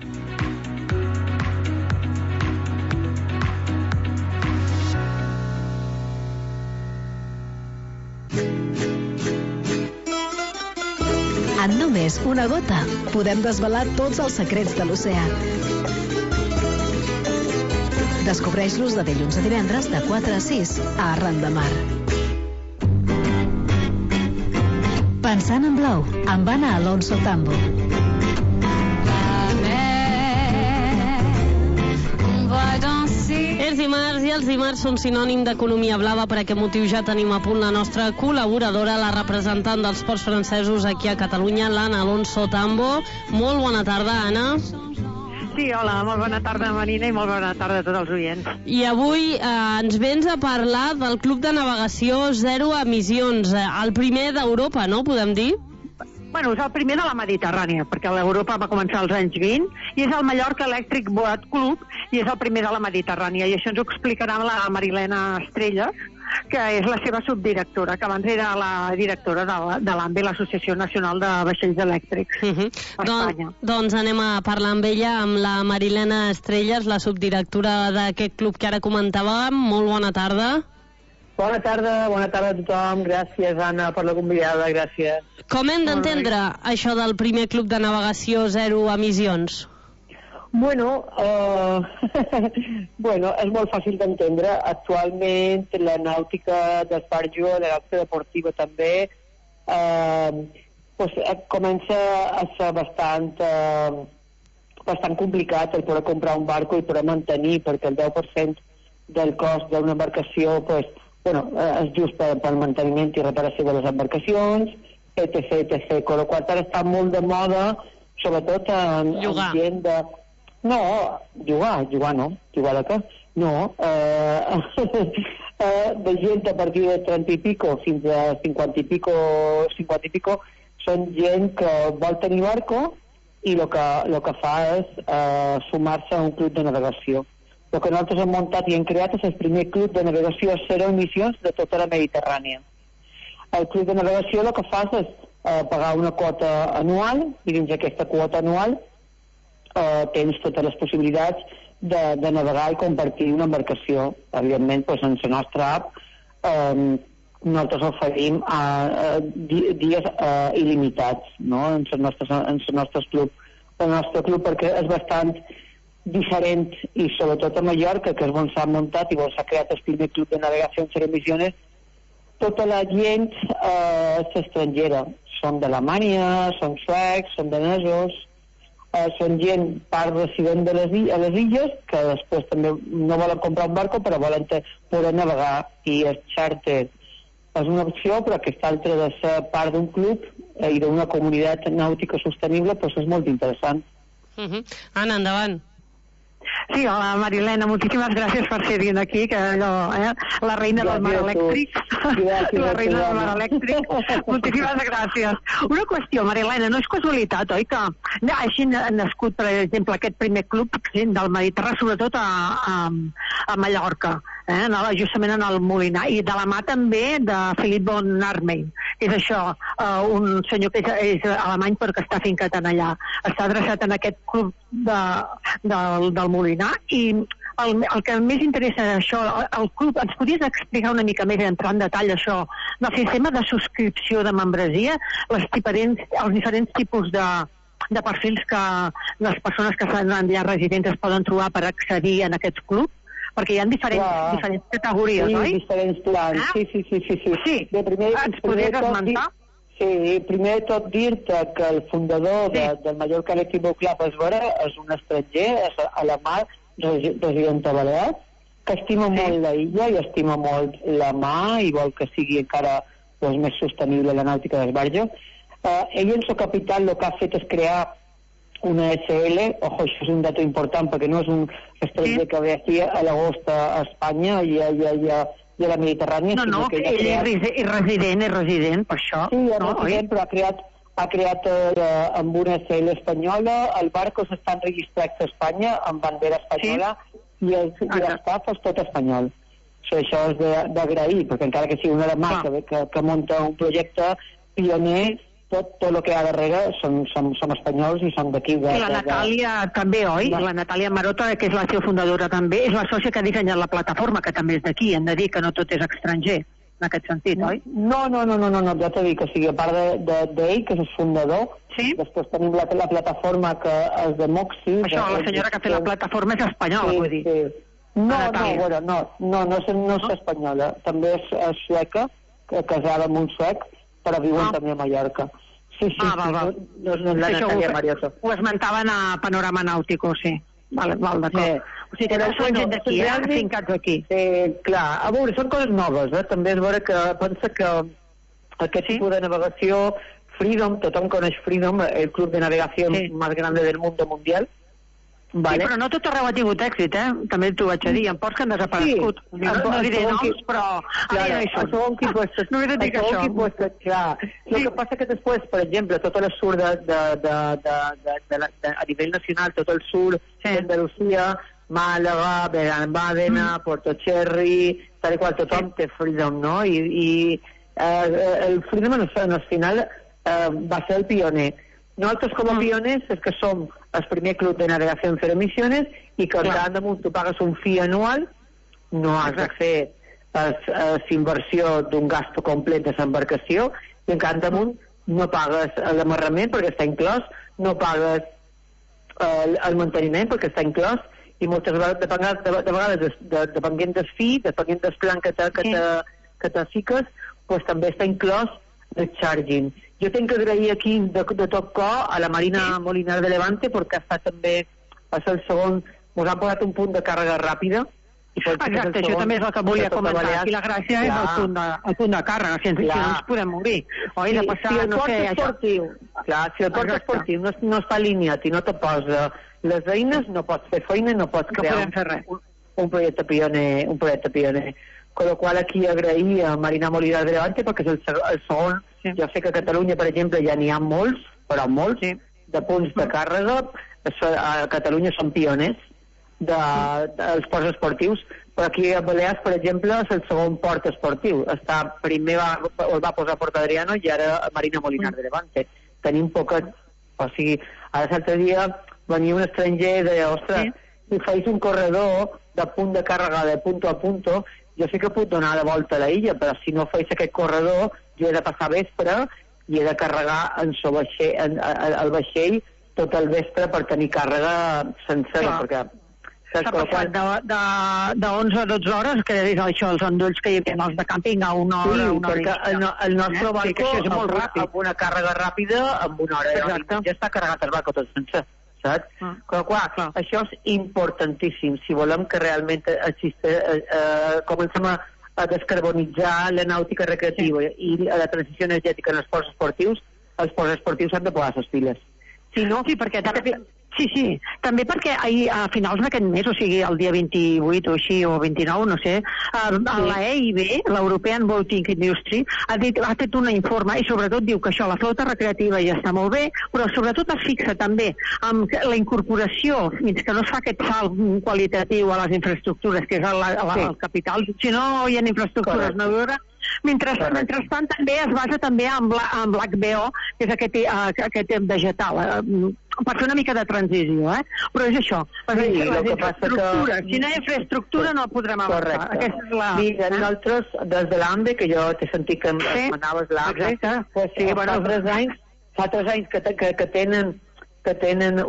En només una gota podem desvelar tots els secrets de l'oceà. Descobreix-los de dilluns a divendres de 4 a 6 a Arran de Mar. Pensant en blau, amb Anna Alonso Tambo. La mer, on va danser. i els dimarts són sinònim d'economia blava. Per aquest motiu ja tenim a punt la nostra col·laboradora, la representant dels ports francesos aquí a Catalunya, l'Anna Alonso Tambo. Molt bona tarda, Anna. Sí, hola, molt bona tarda, Marina, i molt bona tarda a tots els oients. I avui ens vens a parlar del Club de Navegació Zero Emissions, el primer d'Europa, no?, podem dir? Bueno, és el primer de la Mediterrània, perquè l'Europa va començar als anys 20, i és el Mallorca Electric Boat Club, i és el primer de la Mediterrània, i això ens ho explicarà la Marilena Estrelles, que és la seva subdirectora, que abans era la directora de l'AMBE, l'Associació Nacional de Vaixells Elèctrics a Espanya. Doncs anem a parlar amb ella, amb la Marilena Estrelles, la subdirectora d'aquest club que ara comentàvem. Molt bona tarda. Bona tarda a tothom. Gràcies, Anna, per la convidada, gràcies. Com hem d'entendre això del primer club de navegació Zero Emissions? Bueno, és molt fàcil d'entendre. Actualment la nàutica d'esbarjo, la nàutica deportiva també, comença a ser bastant complicat el poder comprar un barco i poder mantenir, perquè el 10% del cost d'una embarcació és just pel manteniment i reparació de les embarcacions, etc. Con la qual cosa està molt de moda, sobretot en gent de... No, jugar no. Jugar de què? No. De gent a partir de 30 i pico fins a 50 i pico són gent que vol tenir barco i el que fa és sumar-se a un club de navegació. El que nosaltres hem muntat i hem creat és el primer club de navegació zero emissions de tota la Mediterrània. El club de navegació el que fa és pagar una quota anual, i dins d'aquesta quota anual tens totes les possibilitats de navegar i compartir una embarcació. Evidentment, en la nostra app nosaltres oferim dies il·limitats en el nostre club, perquè és bastant diferent, i sobretot a Mallorca, que és on s'ha muntat i on s'ha creat el primer club de navegació en zero emissions, tota la gent és estrangera. Són d'Alemanya, són suecs, són danesos, són gent part resident a les illes, que després també no volen comprar un barco però volen poder navegar, i el xàrter és una opció, però aquesta altra de ser part d'un club i d'una comunitat nàutica sostenible és molt interessant. Anna, endavant. Sí, hola Marilena, moltíssimes gràcies per ser vint aquí, que allò, la reina del mar elèctric. La reina del mar elèctric. Moltíssimes gràcies. Una qüestió, Marilena, no és casualitat, oi, que hagi nascut, per exemple, aquest primer club del Mediterrani, sobretot a Mallorca, justament en el Molinar, i de la mà també de Philip von Armein, que és això, un senyor que és alemany però que està fincat allà. Està adreçat en aquest club del Molinar, i el que més interessa d'això, el club, ens podries explicar una mica més, entrar en detall això, del sistema de subscripció de membresia, els diferents tipus de perfils que les persones que estan allà residents es poden trobar per accedir en aquest club? Perquè hi ha diferents categories, oi? Sí, diferents plans, sí. Ens podries esmentar? Sí, primer de tot dir-te que el fundador del Mallorca Electric Boat Club és un estranger, és alemà, resident a Balears, que estima molt la illa i estima molt la mà i vol que sigui encara més sostenible la nàutica d'esbarjo. Ell en el capital el que ha fet és crear una SL, ojo, això és un dato important perquè no és un estranger que ve aquí a l'agost a Espanya i a la Mediterrània. No, que ell és resident, per això. Sí, és resident, però ha creat amb una SL espanyola, el barco s'estan registrats a Espanya amb bandera espanyola i l'estaf és tot espanyol. Això és d'agrair, perquè encara que sigui una alemà que munta un projecte pioner, tot el que hi ha darrere som espanyols i som d'aquí. I la Natàlia també, oi? La Natàlia Marota, que és la seva fundadora també, és la sòcia que ha dissenyat la plataforma, que també és d'aquí. Hem de dir que no tot és estranger, en aquest sentit, oi? No, ja t'he dit que sigui a part d'ell, que és el fundador. Després tenim la plataforma que és de Moxi. Això, la senyora que ha fet la plataforma és espanyola, vull dir. No és espanyola. També és sueca, casada amb un suec, però viuen també a Mallorca. No, ho esmentaven a Panorama Nàutico, sí. Val, d'acord. O sigui, que són gent d'aquí, fincats aquí. Clar, a veure, són coses noves, també és vera que pensa que aquest tipus de navegació, Freedom, tothom coneix Freedom, el club de navegació més gran del mundo mundial. Vale. Sí, però no tot arreu ha tingut èxit, també t'ho vaig a dir, en ports que han desaparegut. Sí, no diré noms, però ara ja hi són. No he de dir que això. Clar. El que passa que després, per exemple, tot el sur a nivell nacional, tot el sur d'Andalusia, Màlaga, Bádena, Puerto Cherry, tal i qual, tothom té Freedom, no? I el Freedom al final va ser el pioner. Nosaltres com a pioners és que som el primer club de navegació en fer emissions i que cada damunt tu pagues un fi anual, no has de fer l'inversió d'un gasto complet de l'embarcació i en cada damunt no pagues l'amarrament perquè està inclòs, no pagues el manteniment perquè està inclòs i moltes vegades depenent del fi, depenent del plan que te fiques, doncs també està inclòs el charging. Jo tinc que agrair aquí de tot cor a la Marina Molinar de Levante perquè ha estat també el segon, ens han posat un punt de càrrega ràpida. Exacte, això també és el que volia comentar. Aquí la gràcia és el punt de càrrega, si ens podem morir. Oi, de passar, no sé, això. Clar, si el port esportiu no està alineat i no te posa les eines, no pots fer feina, no pots crear un projecte pioner. Con lo qual aquí agrair a Marina Molinar de Levante perquè és el segon. Jo sé que a Catalunya, per exemple, ja n'hi ha molts, però molts, de punts de càrrega. A Catalunya són pioners dels ports esportius, però aquí a Balears, per exemple, és el segon port esportiu. Primer el va posar Port Adriano i ara Marina Molinar de Levante. Tenim poca... O sigui, ara l'altre dia venia un estranger i deia, ostres, si feis un corredor de punt de càrrega de punto a punto, jo sé que puc donar de volta a la illa, però si no feis aquest corredor, jo he de passar vespre i he de carregar el vaixell tot el vespre per tenir càrrega sencera, perquè... S'ha passat de 11 a 12 hores, que és això, els endolls que hi havia els de càmping a una hora, perquè el nostre barco amb una càrrega ràpida, amb una hora, ja està carregat el barco tot sencer, saps? Però clar, això és importantíssim, si volem que realment comencem a descarbonitzar la nàutica recreativa i la transició energètica en els ports esportius s'han de posar les piles. Sí, perquè també perquè ahir, a finals d'aquest mes, o sigui, el dia 28 o així, o 29, no sé, la EIB, l'European Boating Industry, ha fet un informe i sobretot diu que això, la flota recreativa ja està molt bé, però sobretot es fixa també amb la incorporació, fins que no es fa aquest salt qualitatiu a les infraestructures, que és el capital, si no hi ha infraestructures, no hi haurà. Mentrestant també es basa també en l'HBO, que és aquest vegetal, per fer una mica de transició, però és això, les infraestructures, si no hi ha infraestructura no podrem avançar. Mira, nosaltres, des de l'AMBE, que jo t'he sentit que m'anaves l'AMBE, fa 3 anys que tenen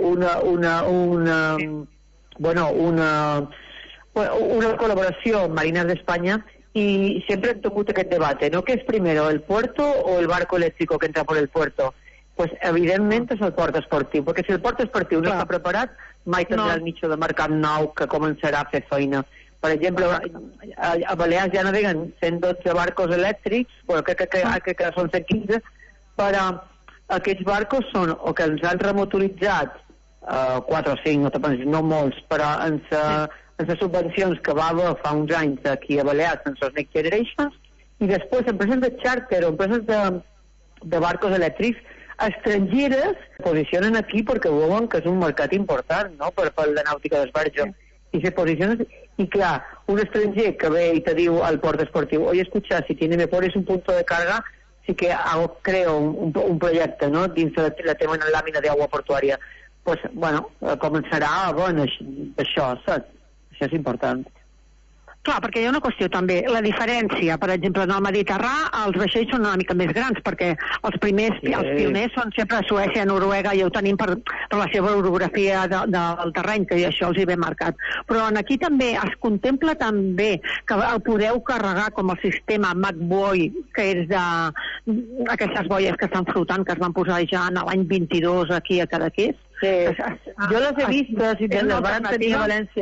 una col·laboració amb Marines d'Espanya y siempre han tingut aquest debate, ¿no? ¿Qué es primero, el puerto o el barco eléctrico que entra por el puerto? Pues evidentment és el port esportiu, perquè si el port esportiu no està preparat, mai tindrà el nicho de mercat nou que començarà a fer feina. Per exemple, a Balears ja naveguen 112 barcos elèctrics, però crec que són 115, però aquests barcos són o que ens han remotoritzat 4 o 5, no molts, però les subvencions que va haver fa uns anys aquí a Balears en les Next Generations, i després empreses de charter o empreses de barcos elèctrics estrangeres posicionen aquí perquè veuen que és un mercat important, no?, per la nàutica d'esbarjo. I se posicionen, y claro, un estranger que ve y te digo al puerto esportivo, oye, escucha, si me pones un punto de carga, sí que creo un proyecto, ¿no?, dins de la tema en làmina d'aigua portuària. Pues, bueno, començarà, bueno, això, saps? Això és important. Clar, perquè hi ha una qüestió també, la diferència, per exemple, en el Mediterrani els vaixells són una mica més grans, perquè els pioners són sempre Suècia, Noruega, ja ho tenim per la seva orografia del terreny, que això els hi ve marcat. Però aquí també es contempla també que el podeu carregar com el sistema MacBoy, que és d'aquestes boies que estan flotant, que es van posar ja l'any 22 aquí a Cadaqués. Jo les he vistes i les van tenir a València.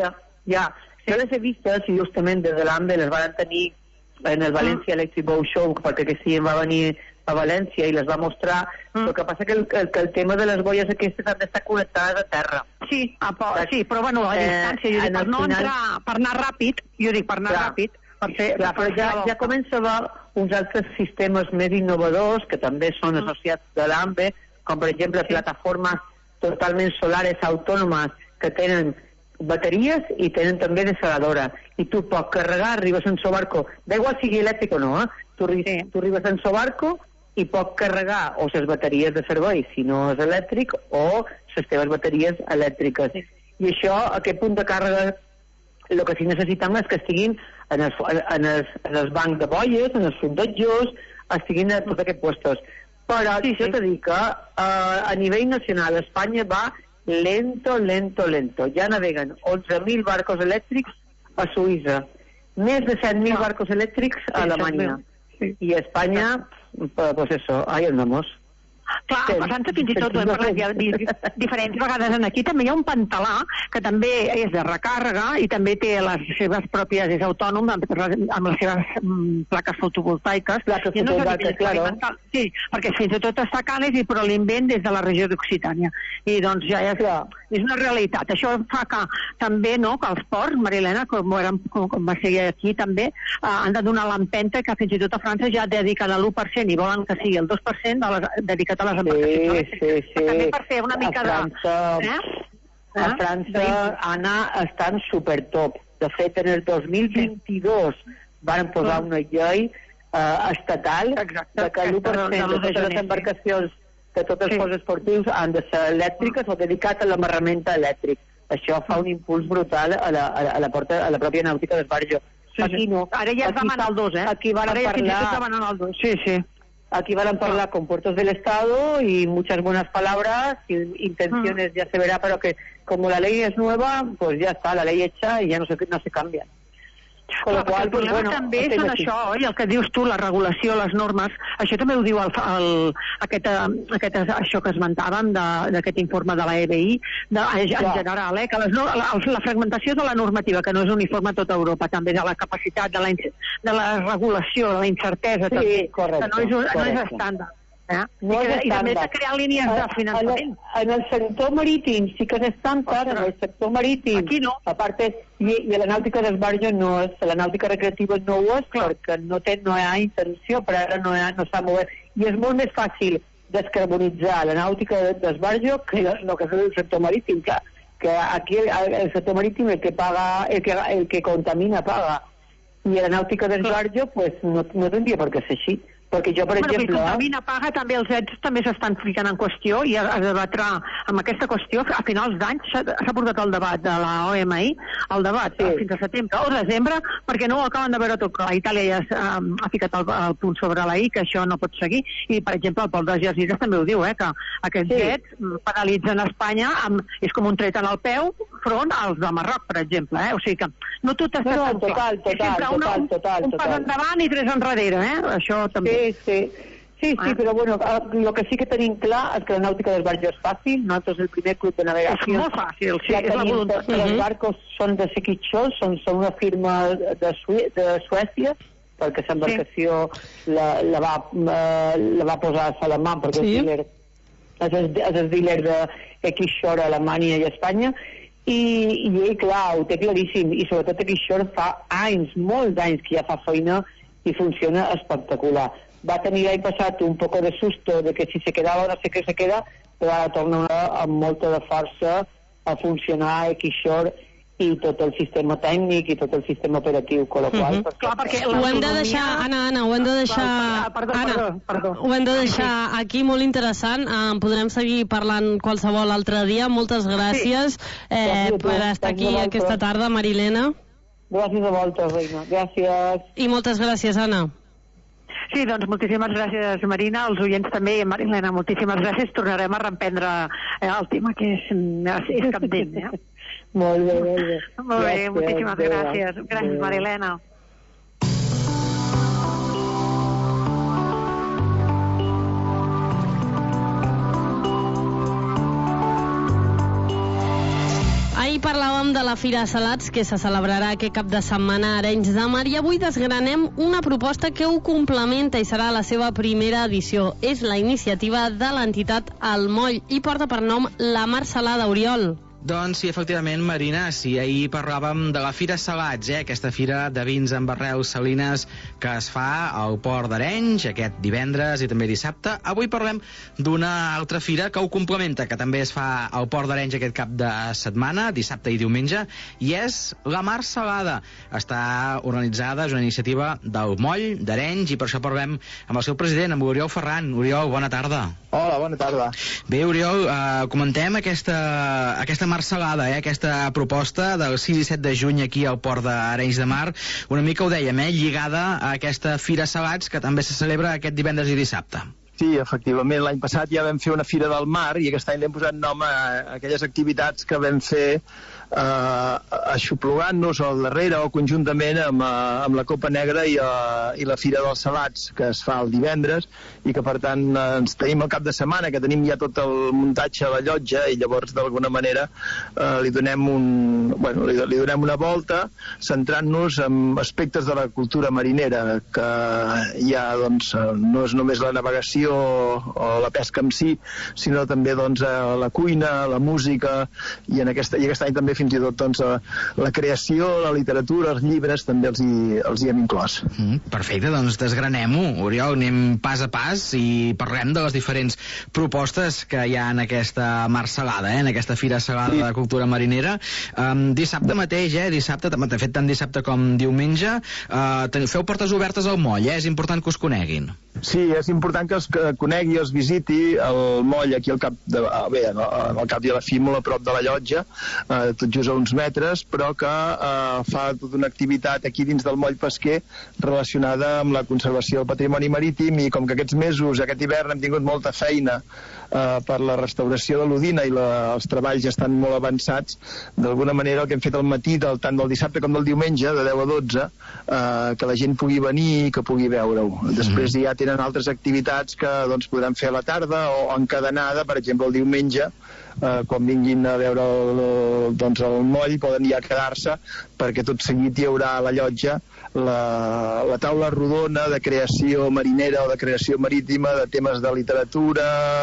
Ja, jo les he vistes i justament des de l'AMBE les van tenir en el València Electric Boat Show, perquè Cristian va venir a València i les va mostrar. El que passa que el tema de les boies aquestes han d'estar connectades a terra. Sí, però bueno, a distància, jo dic, per no entrar, per anar ràpid, per fer... Clar, però ja comença a haver uns altres sistemes més innovadors que també són associats de l'AMBE, com per exemple plataformes totalment solares autònomes que tenen bateries i tenen també desaladora. I tu pots carregar, arribes en Sobarco, da igual sigui elèctric o no, tu arribes en Sobarco i pots carregar o les bateries de servei, si no és elèctric, o les teves bateries elèctriques. I això, a aquest punt de càrrega, el que sí necessitem és que estiguin en els bancs de boies, en els fondotjos, estiguin a tots aquests puestos. Però jo t'he dit que a nivell nacional Espanya va lento. Ja naveguen 11.000 barcos elèctrics a Suïssa, més de 7.000 barcos elèctrics a Alemanya. I a Espanya, pues eso, ahí andamos. Clar, passant-se fins i tot, ho hem parlat ja diferents vegades en aquí, també hi ha un pantalà que també és de recàrrega i també té les seves pròpies, és autònom amb les seves plaques fotovoltaiques. Sí, perquè fins i tot està a Canes, però l'invent des de la regió d'Occitània. I doncs ja és una realitat. Això fa que també, no, que els ports, Marilena, com va ser aquí també, han de donar l'empenta que fins i tot a França ja dediquen l'1% i volen que sigui el 2% dedicat a les embarcacions. Sí. També per fer una mica A França, Anna, estan supertop. De fet, en el 2022 van posar una llei estatal de que l'1% de totes les embarcacions de tots els ports esportius han de ser elèctriques o dedicat a l'amarrament elèctric. Això fa un impuls brutal a la pròpia nàutica d'esbarjo. Aquí no. Ara ja es va manar el 2, Aquí van a parlar... Sí. Aquí van a hablar con puertos del Estado y muchas buenas palabras y intenciones, ya se verá, pero que como la ley es nueva, pues ya está, la ley hecha y ya no se cambia. Con la qual, pues, bueno, també són això, i el que dius tu, la regulació, les normes, això també ho diu això que esmentàvem d'aquest informe de la EBI, en general, que la fragmentació de la normativa, que no és uniforme a tota Europa, també de la capacitat, de la regulació, de la incertesa, també, que no és estàndard. I també de crear línies de finançament. En el sector marítim sí que és estàndard, en el sector marítim. Aquí no. A part, i la nàutica d'esbarjo no és, la nàutica recreativa no ho és, perquè no hi ha intenció, però ara no s'ha mogut. I és molt més fàcil descarbonitzar la nàutica d'esbarjo que el que és el sector marítim, que aquí el sector marítim el que contamina paga. I la nàutica d'esbarjo pues, no tindria per què ser així. Perquè jo, per exemple... Qui contamina paga, també els ETS també s'estan ficant en qüestió i es debatrà amb aquesta qüestió. A finals d'any s'ha portat el debat de la OMI, el debat fins a setembre o desembre, perquè no ho acaben de veure tot. A Itàlia ja ha ficat el punt sobre la I, que això no pot seguir, i per exemple el port de Gersides també ho diu, que aquests jets penalitzen Espanya, és com un tret en el peu front als de Marroc, per exemple. O sigui que no tot està tan clar. Total. Un pas endavant i 3 enrere, Això també. Sí, però bueno, el que sí que tenim clar és que la nàutica d'esbarjo és fàcil, nosaltres el primer club de navegació... És molt fàcil, sí, és la voluntat. Els barcos són de Sekichol, són una firma de Suècia, perquè l'embarcació la va posar a Salamanca, perquè és el dealer de Xshore a Alemanya i a Espanya, i ell, clar, ho té claríssim, i sobretot Xshore fa molts anys que ja fa feina i funciona espectacular. Va tenir l'any passat un poc de susto de que si se quedava o no sé què se queda, però ara torna amb molta de força a funcionar Xshore i tot el sistema tècnic i tot el sistema operatiu, amb la qual cosa... Clar, perquè ho hem de deixar, Anna, ho hem de deixar... Perdó. Ho hem de deixar aquí, molt interessant. Podrem seguir parlant qualsevol altre dia. Moltes gràcies per estar aquí aquesta tarda, Marilena. Gràcies a vosaltres, Reina. Gràcies. I moltes gràcies, Anna. Sí, doncs moltíssimes gràcies, Marina, als oients també, i Marilena, moltíssimes gràcies. Tornarem a reprendre el tema que és capdent. Molt bé. Molt bé, moltíssimes gràcies. Gràcies, Marilena. Ahir parlàvem de la Fira Salats, que se celebrarà aquest cap de setmana a Arenys de Mar, i avui desgranem una proposta que ho complementa i serà la seva primera edició. És la iniciativa de l'entitat El Moll i porta per nom la Mar Salada, Oriol. Doncs sí, efectivament, Marina, sí, ahir parlàvem de la Fira Salats, aquesta fira de vins en barreus salines que es fa al Port d'Arenys aquest divendres i també dissabte. Avui parlem d'una altra fira que ho complementa, que també es fa al Port d'Arenys aquest cap de setmana, dissabte i diumenge, i és la Mar Salada. Està organitzada, és una iniciativa del Moll d'Arenys, i per això parlem amb el seu president, amb Oriol Ferran. Oriol, bona tarda. Hola, bona tarda. Bé, Oriol, comentem aquesta Mar Salada, aquesta proposta del 6 i 7 de juny aquí al Port d'Arenys de Mar, una mica ho dèiem, lligada a aquesta Fira Salats que també se celebra aquest divendres i dissabte. Sí, efectivament, l'any passat ja vam fer una Fira del Mar i aquest any li hem posat nom a aquelles activitats que vam fer aixoplugant-nos al darrere o conjuntament amb la Copa Negra i la Fira dels Salats, que es fa el divendres, i que per tant ens tenim el cap de setmana, que tenim ja tot el muntatge a la llotja, i llavors d'alguna manera li donem una volta centrant-nos en aspectes de la cultura marinera, que ja doncs no és només la navegació o la pesca en si, sinó també doncs la cuina, la música, i aquest any també fins i tot doncs, la creació, la literatura, els llibres també els hi hem inclòs. Perfecte, doncs desgranem-ho, Oriol, anem pas a pas i parlem de les diferents propostes que hi ha en aquesta Mar Salada, en aquesta Fira Salada de Cultura Marinera. Dissabte mateix, dissabte, de fet tant dissabte com diumenge, feu portes obertes al Moll, és important que us coneguin. Sí, és important que es conegui, es visiti el Moll aquí al cap i a la fi, molt a prop de la llotja, tot just a uns metres, però que fa tota una activitat aquí dins del moll pesquer relacionada amb la conservació del patrimoni marítim, i com que aquests mesos, aquest hivern, hem tingut molta feina per la restauració de l'Udina i els treballs ja estan molt avançats, d'alguna manera el que hem fet al matí, tant del dissabte com del diumenge, de 10 a 12, que la gent pugui venir i que pugui veure-ho. Després ja tenen altres activitats que doncs, podran fer a la tarda o encadenada, per exemple el diumenge, quan vinguin a veure el moll poden ja quedar-se, perquè tot seguit hi haurà a la llotja la taula rodona de creació marinera o de creació marítima, de temes de literatura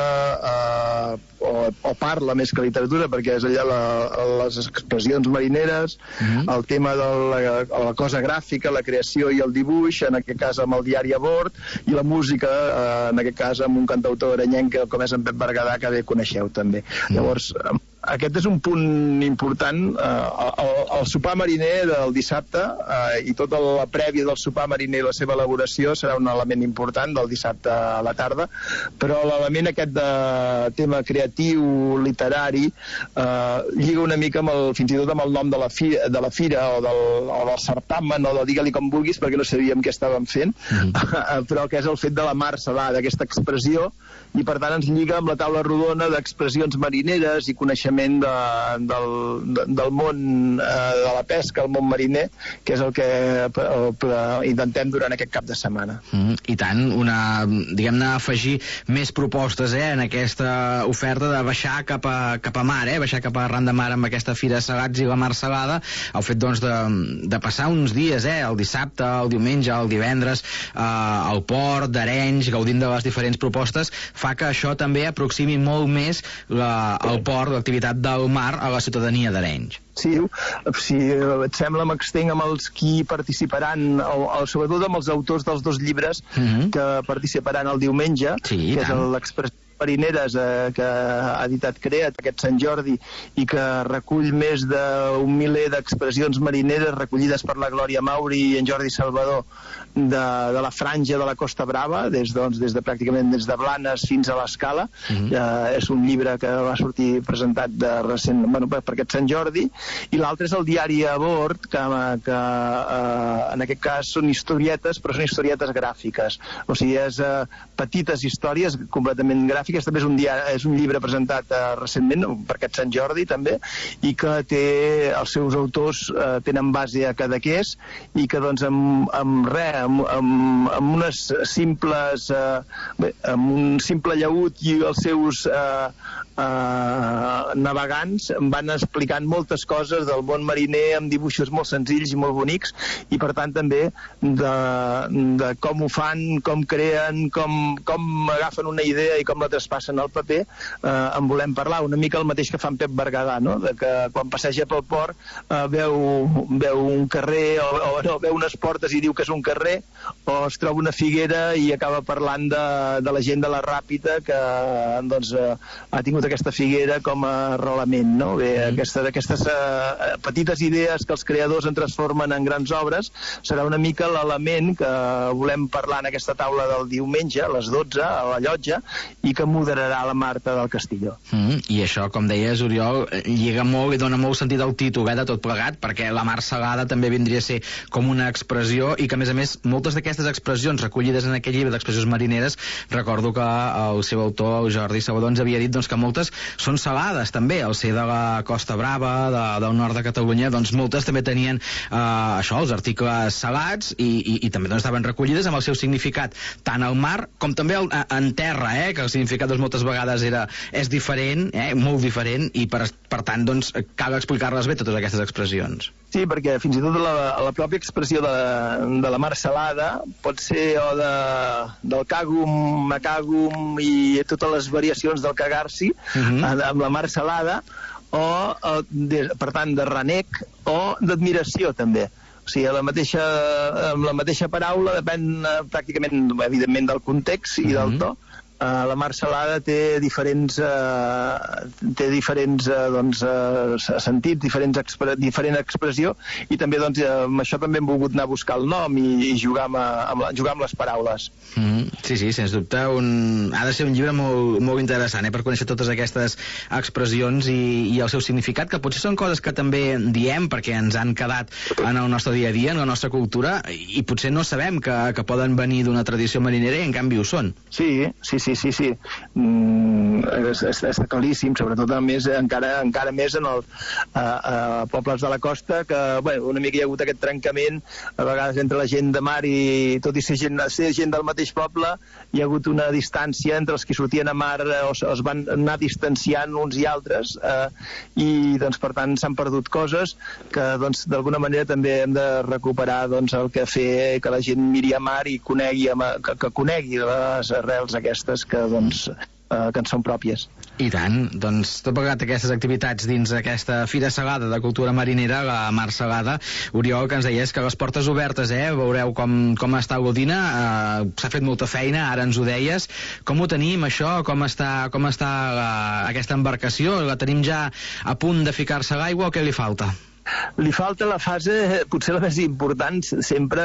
o parla més que literatura, perquè és allà les expressions marineres, el tema de la cosa gràfica, la creació i el dibuix, en aquest cas amb el diari a bord, i la música, en aquest cas amb un cantautor arenyenc com és en Pep Berguedà, que bé coneixeu també. Llavors, aquest és un punt important. El sopar mariner del dissabte i tota la prèvia del sopar mariner i la seva elaboració serà un element important del dissabte a la tarda, però l'element aquest de tema creatiu, literari, lliga una mica fins i tot amb el nom de la fira o del certamen, o digue-li com vulguis, perquè no sabíem què estàvem fent, però que és el fet de la Mar Salada, aquesta expressió, i per tant ens lliga amb la taula rodona d'expressions marineres i coneixement del món de la pesca, el món mariner, que és el que intentem durant aquest cap de setmana. I tant, diguem-ne, afegir més propostes en aquesta oferta de baixar cap a mar, baixar cap a arran de mar amb aquesta Fira Salats i la Mar Salada, el fet doncs de passar uns dies, el dissabte, el diumenge, el divendres, al Port d'Arenys, gaudint de les diferents propostes, fa que això també aproximi molt més el port, l'activitat del mar a la ciutadania d'Arenys. Sí, si et sembla m'extenc amb els qui participaran, sobretot amb els autors dels 2 llibres que participaran el diumenge, que és l'Expressió Marineres, que ha editat Creat aquest Sant Jordi, i que recull més d'un miler d'expressions marineres recollides per la Glòria Mauri i en Jordi Salvador de la franja de la Costa Brava, des de Blanes fins a l'Escala. És un llibre que va sortir presentat recent per aquest Sant Jordi, i l'altre és el diari a bord, que en aquest cas són historietes, però són historietes gràfiques, o sigui, és petites històries completament gràfiques gràfiques, també és un llibre presentat recentment per aquest Sant Jordi també, i que els seus autors tenen base a Cadaqués, i que doncs amb unes simples amb un simple llaüt i els seus navegants van explicant moltes coses del món mariner amb dibuixos molt senzills i molt bonics, i per tant també de com ho fan, com creen, com agafen una idea i com la traspassen al paper. En volem parlar una mica el mateix que fa en Pep Bergadà, no? De que quan passeja pel port veu un carrer o no, veu unes portes i diu que és un carrer, o es troba una figuera i acaba parlant de la gent de la Ràpita que doncs ha tingut aquesta figuera com a arrelament, no? Bé, aquestes petites idees que els creadors en transformen en grans obres serà una mica l'element que volem parlar en aquesta taula del diumenge a les 12 a la Llotja, i que moderarà la Marta del Castillo. I això, com deies, Oriol, lliga molt i dona molt sentit al títol de tot plegat, perquè la mar salada també vindria a ser com una expressió, i que a més moltes d'aquestes expressions recollides en aquell llibre d'expressions marineres, recordo que el seu autor, el Jordi Sabadó, ens havia dit doncs, que moltes són salades també, al ser de la Costa Brava, del nord de Catalunya, doncs moltes també tenien això, els articles salats, i també doncs, estaven recollides amb el seu significat, tant al mar com també en terra, que el significat doncs, moltes vegades és diferent, molt diferent, i per tant doncs, cal explicar-les bé totes aquestes expressions. Sí, perquè fins i tot la pròpia expressió de la mar salada pot ser o del càgum, macàgum i totes les variacions del cagarsi amb la mar salada, o per tant de renec o d'admiració també. O sigui, amb la mateixa paraula depèn pràcticament, evidentment, del context i del to. La mar salada té diferents sentits, diferent expressió, i també doncs, amb això també hem volgut anar a buscar el nom i jugar amb les paraules. Sí, sens dubte ha de ser un llibre molt interessant per conèixer totes aquestes expressions i el seu significat, que potser són coses que també diem perquè ens han quedat en el nostre dia a dia, en la nostra cultura, i potser no sabem que poden venir d'una tradició marinera, i en canvi ho són. Sí. Està claríssim, sobretot encara més en pobles de la costa, que una mica hi ha hagut aquest trencament a vegades entre la gent de mar, i tot i ser gent del mateix poble hi ha hagut una distància entre els que sortien a mar, o es van anar distanciant uns i altres, i doncs per tant s'han perdut coses que doncs d'alguna manera també hem de recuperar, doncs el que fer que la gent miri a mar i que conegui les arrels aquestes que ens són pròpies. I tant, doncs tot plegat aquestes activitats dins aquesta Fira Salada de Cultura Marinera, la Mar Salada. Oriol, que ens deies que les portes obertes, veureu com està Godina, s'ha fet molta feina, ara ens ho deies. Com ho tenim, això? Com està aquesta embarcació? La tenim ja a punt de ficar-se a l'aigua, o què li falta? Li falta la fase, potser la més important sempre,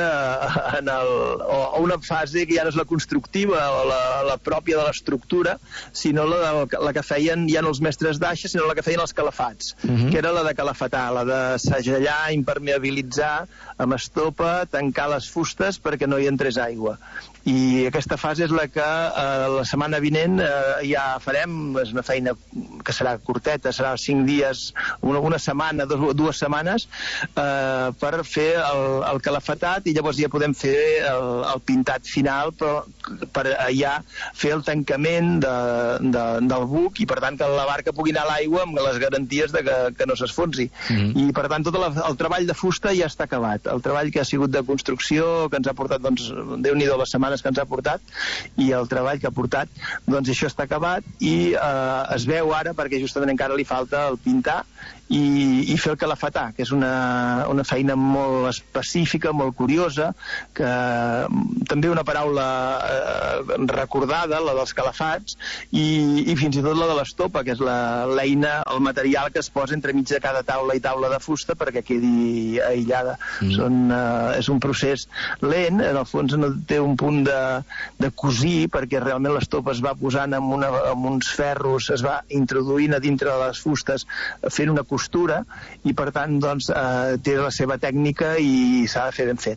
o una fase que ja no és la constructiva o la pròpia de l'estructura, sinó la que feien ja no els mestres d'aixa, sinó la que feien els calafats, que era la de calafatar, la de segellar, impermeabilitzar amb estopa, tancar les fustes perquè no hi entrés aigua. I aquesta fase és la que la setmana vinent ja farem. És una feina que serà curteta, serà 5 dies, una setmana, 2 setmanes, per fer el calafatat, i llavors ja podem fer el pintat final, però per ja fer el tancament del buc, i per tant que la barca pugui anar a l'aigua amb les garanties de que no s'esfonsi. I per tant tot el treball de fusta ja està acabat. El treball que ha sigut de construcció, que ens ha portat, doncs, Déu-n'hi-do les setmanes que ens ha portat, i el treball que ha portat, doncs això està acabat, i es veu ara, perquè justament encara li falta el pintar i fer el calafatar, que és una feina molt específica, molt curiosa, que també una paraula recordada, la dels calafats, i fins i tot la de l'estopa, que és l'eina, el material que es posa entremig de cada taula i taula de fusta perquè quedi aïllada. És un procés lent, en el fons no té un punt de cosir, perquè realment l'estopa es va posant amb uns ferros, es va introduint a dintre de les fustes fent una costura, i per tant doncs té la seva tècnica i s'ha de fer ben fet.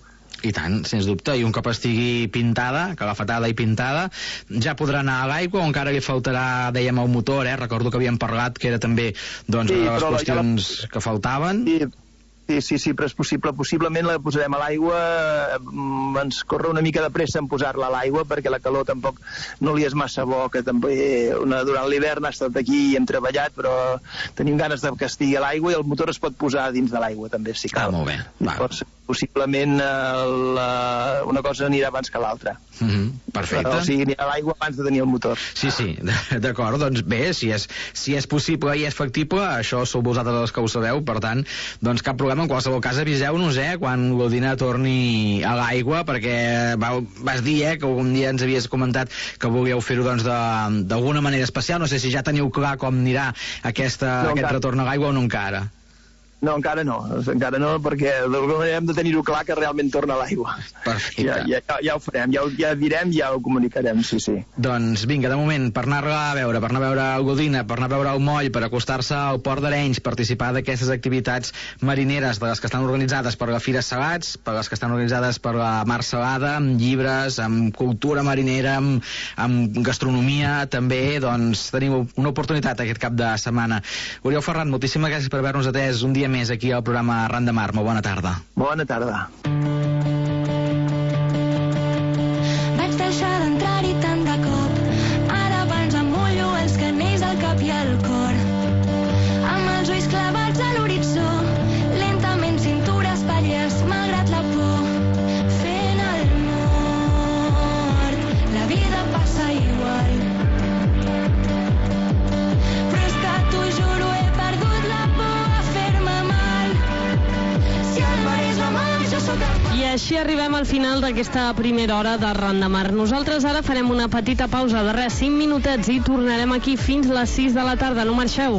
I tant, sens dubte, i un cop estigui pintada, calafetada i pintada, ja podrà anar a l'aigua o encara li faltarà, dèiem, el motor, recordo que havíem parlat que era també una de les qüestions que faltaven. Sí, però és possible. Possiblement la posarem a l'aigua, ens corre una mica de pressa en posar-la a l'aigua perquè la calor tampoc no li és massa bo, que també durant l'hivern ha estat aquí i hem treballat, però tenim ganes que estigui a l'aigua i el motor es pot posar dins de l'aigua també, si cal. Molt bé. Llavors, possiblement una cosa anirà abans que l'altra. Perfecte. O sigui, anirà a l'aigua abans de tenir el motor. Sí, d'acord, doncs bé, si és possible i és factible, això sou vosaltres els que ho sabeu, per tant, doncs cap problema. En qualsevol cas, aviseu-nos, quan l'Odina torni a l'aigua, perquè vas dir, que un dia ens havies comentat que volíeu fer-ho d'alguna manera especial. No sé si ja teniu clar com anirà aquest retorn a l'aigua o no encara. No, encara no, perquè d'alguna manera hem de tenir-ho clar que realment torna a l'aigua. Perfecte. Ja ho farem, ja direm, ja ho comunicarem, sí. Doncs vinga, de moment, per anar-la a veure, per anar a veure el Godina, per anar a veure el moll, per acostar-se al Port d'Arenys, participar d'aquestes activitats marineres, de les que estan organitzades per la Fira Salats, per les que estan organitzades per la Mar Salada, amb llibres, amb cultura marinera, amb gastronomia, també, doncs teniu una oportunitat aquest cap de setmana. Oriol Ferran, moltíssimes gràcies per haver-nos atès un dia més aquí al programa Arran de Mar. Molt bona tarda. Bona tarda. Vaig deixar d'entrar-hi tant de cop. Ara abans em mullo els canells al cap i al cor. Amb els ulls clavats a l'horitzó, lentament cintura espatlles, malgrat la por. Fent el mort, la vida passa igual. Però és que t'ho juro, he perdut la por. I així arribem al final d'aquesta primera hora de Arran de Mar. Nosaltres ara farem una petita pausa de 5 minutets i tornarem aquí fins les 6 de la tarda. No marxeu.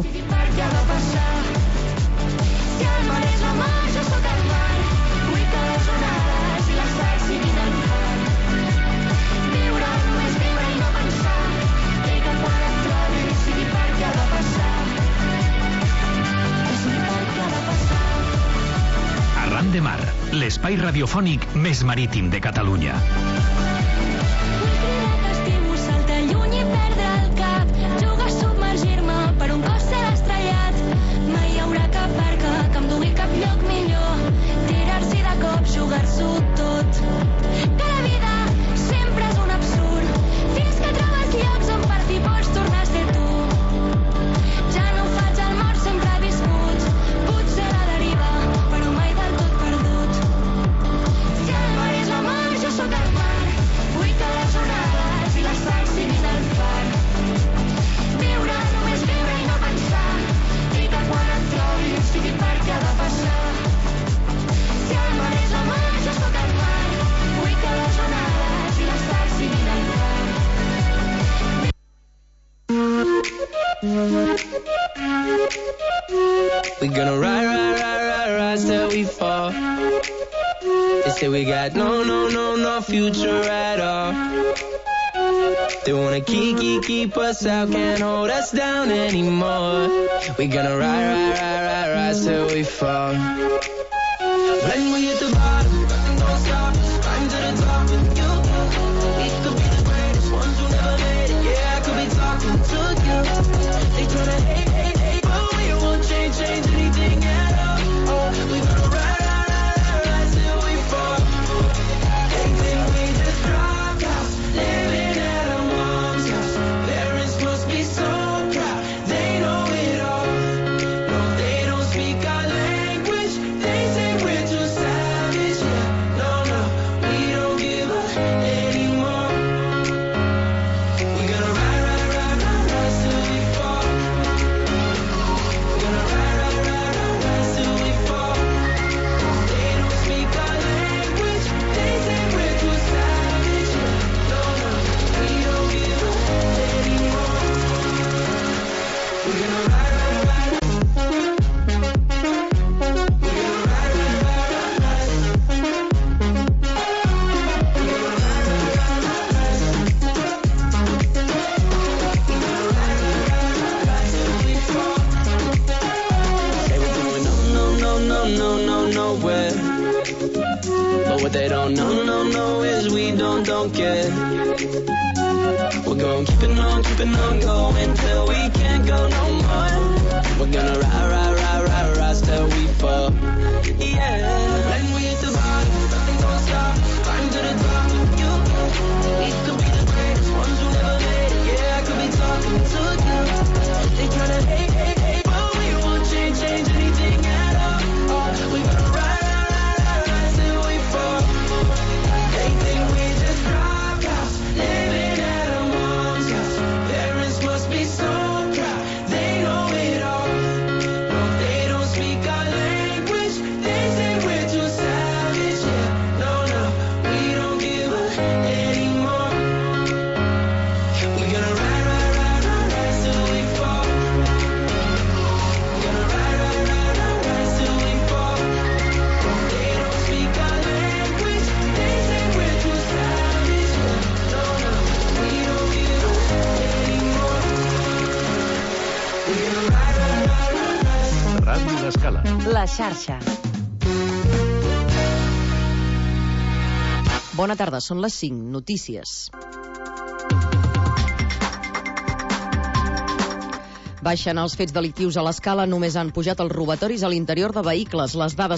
Arran de Mar, l'espai radiofònic més marítim de Catalunya. Saltar lluny i perdre el cap, jugar a submergir-me per un cos ser estrellat. Mai hi haurà cap barca que em dugui cap lloc millor. Tirar-s'hi de cop, jugar-s'ho tot. Que la vida sempre és un absurd, fins que trobes llocs on partir pots tornar a ser tu. Ja no faig el mort, sempre he viscut, potser a la deriva, però mai del tot perdut. Si el mar és la mar, jo sóc el mar, vull que les onades i les sals siguin el far. Viure, només viure i no pensar, i que quan et trobi sigui per què ha de passar. Si el mar és la mar, jo sóc el mar, vull que les onades i les sals siguin el far. We gonna ride till we fall. They say we got no future at all. They wanna keep us out, can't hold us down anymore. We gonna ride till we fall. When we hit the bottom, nothing don't stop us. Climb to the top with you. We could be the greatest ones who never made it. Yeah, I could be talking to you. They tryna hate, but we won't change anything at all. Oh, we gonna ride till we fall. They think we just dropped out, living at our mom's house. Parents must be so proud, they know it all. No, they don't speak our language. They say we're too savage. Yeah, no, we don't give up anymore. We gonna ride till we fall. We gonna ride till we fall. They don't speak our language. They say we're too savage. Yeah, no, we don't give up anymore. We gonna ride. They were doing nowhere. But what they don't know is we don't care. We're gonna keep it on going till we can't go no more. We're gonna rise till we fall. Yeah. When we hit the bottom, nothing gonna stop. Climb to the top, you. We could be the greatest ones who never made it. Yeah, I could be talking to you. They tryna hate, but we won't change anything at all. We gonna rise till we fall. They think we just drop out, living at a mom's house. Parents must be so proud, they know it all. No, they don't speak our language. They say we're too savage. Yeah, no, we don't give up anymore. We're gonna rise till we fall. We're gonna rise till we fall. They don't speak our language. They say we're too savage. Yeah, no, we don't give up anymore. We're gonna rise. Ràdio L'Escala. La xarxa. Bona tarda, són les 5 notícies. Baixen els fets delictius a l'Escala, només han pujat els robatoris a l'interior de vehicles. Les dades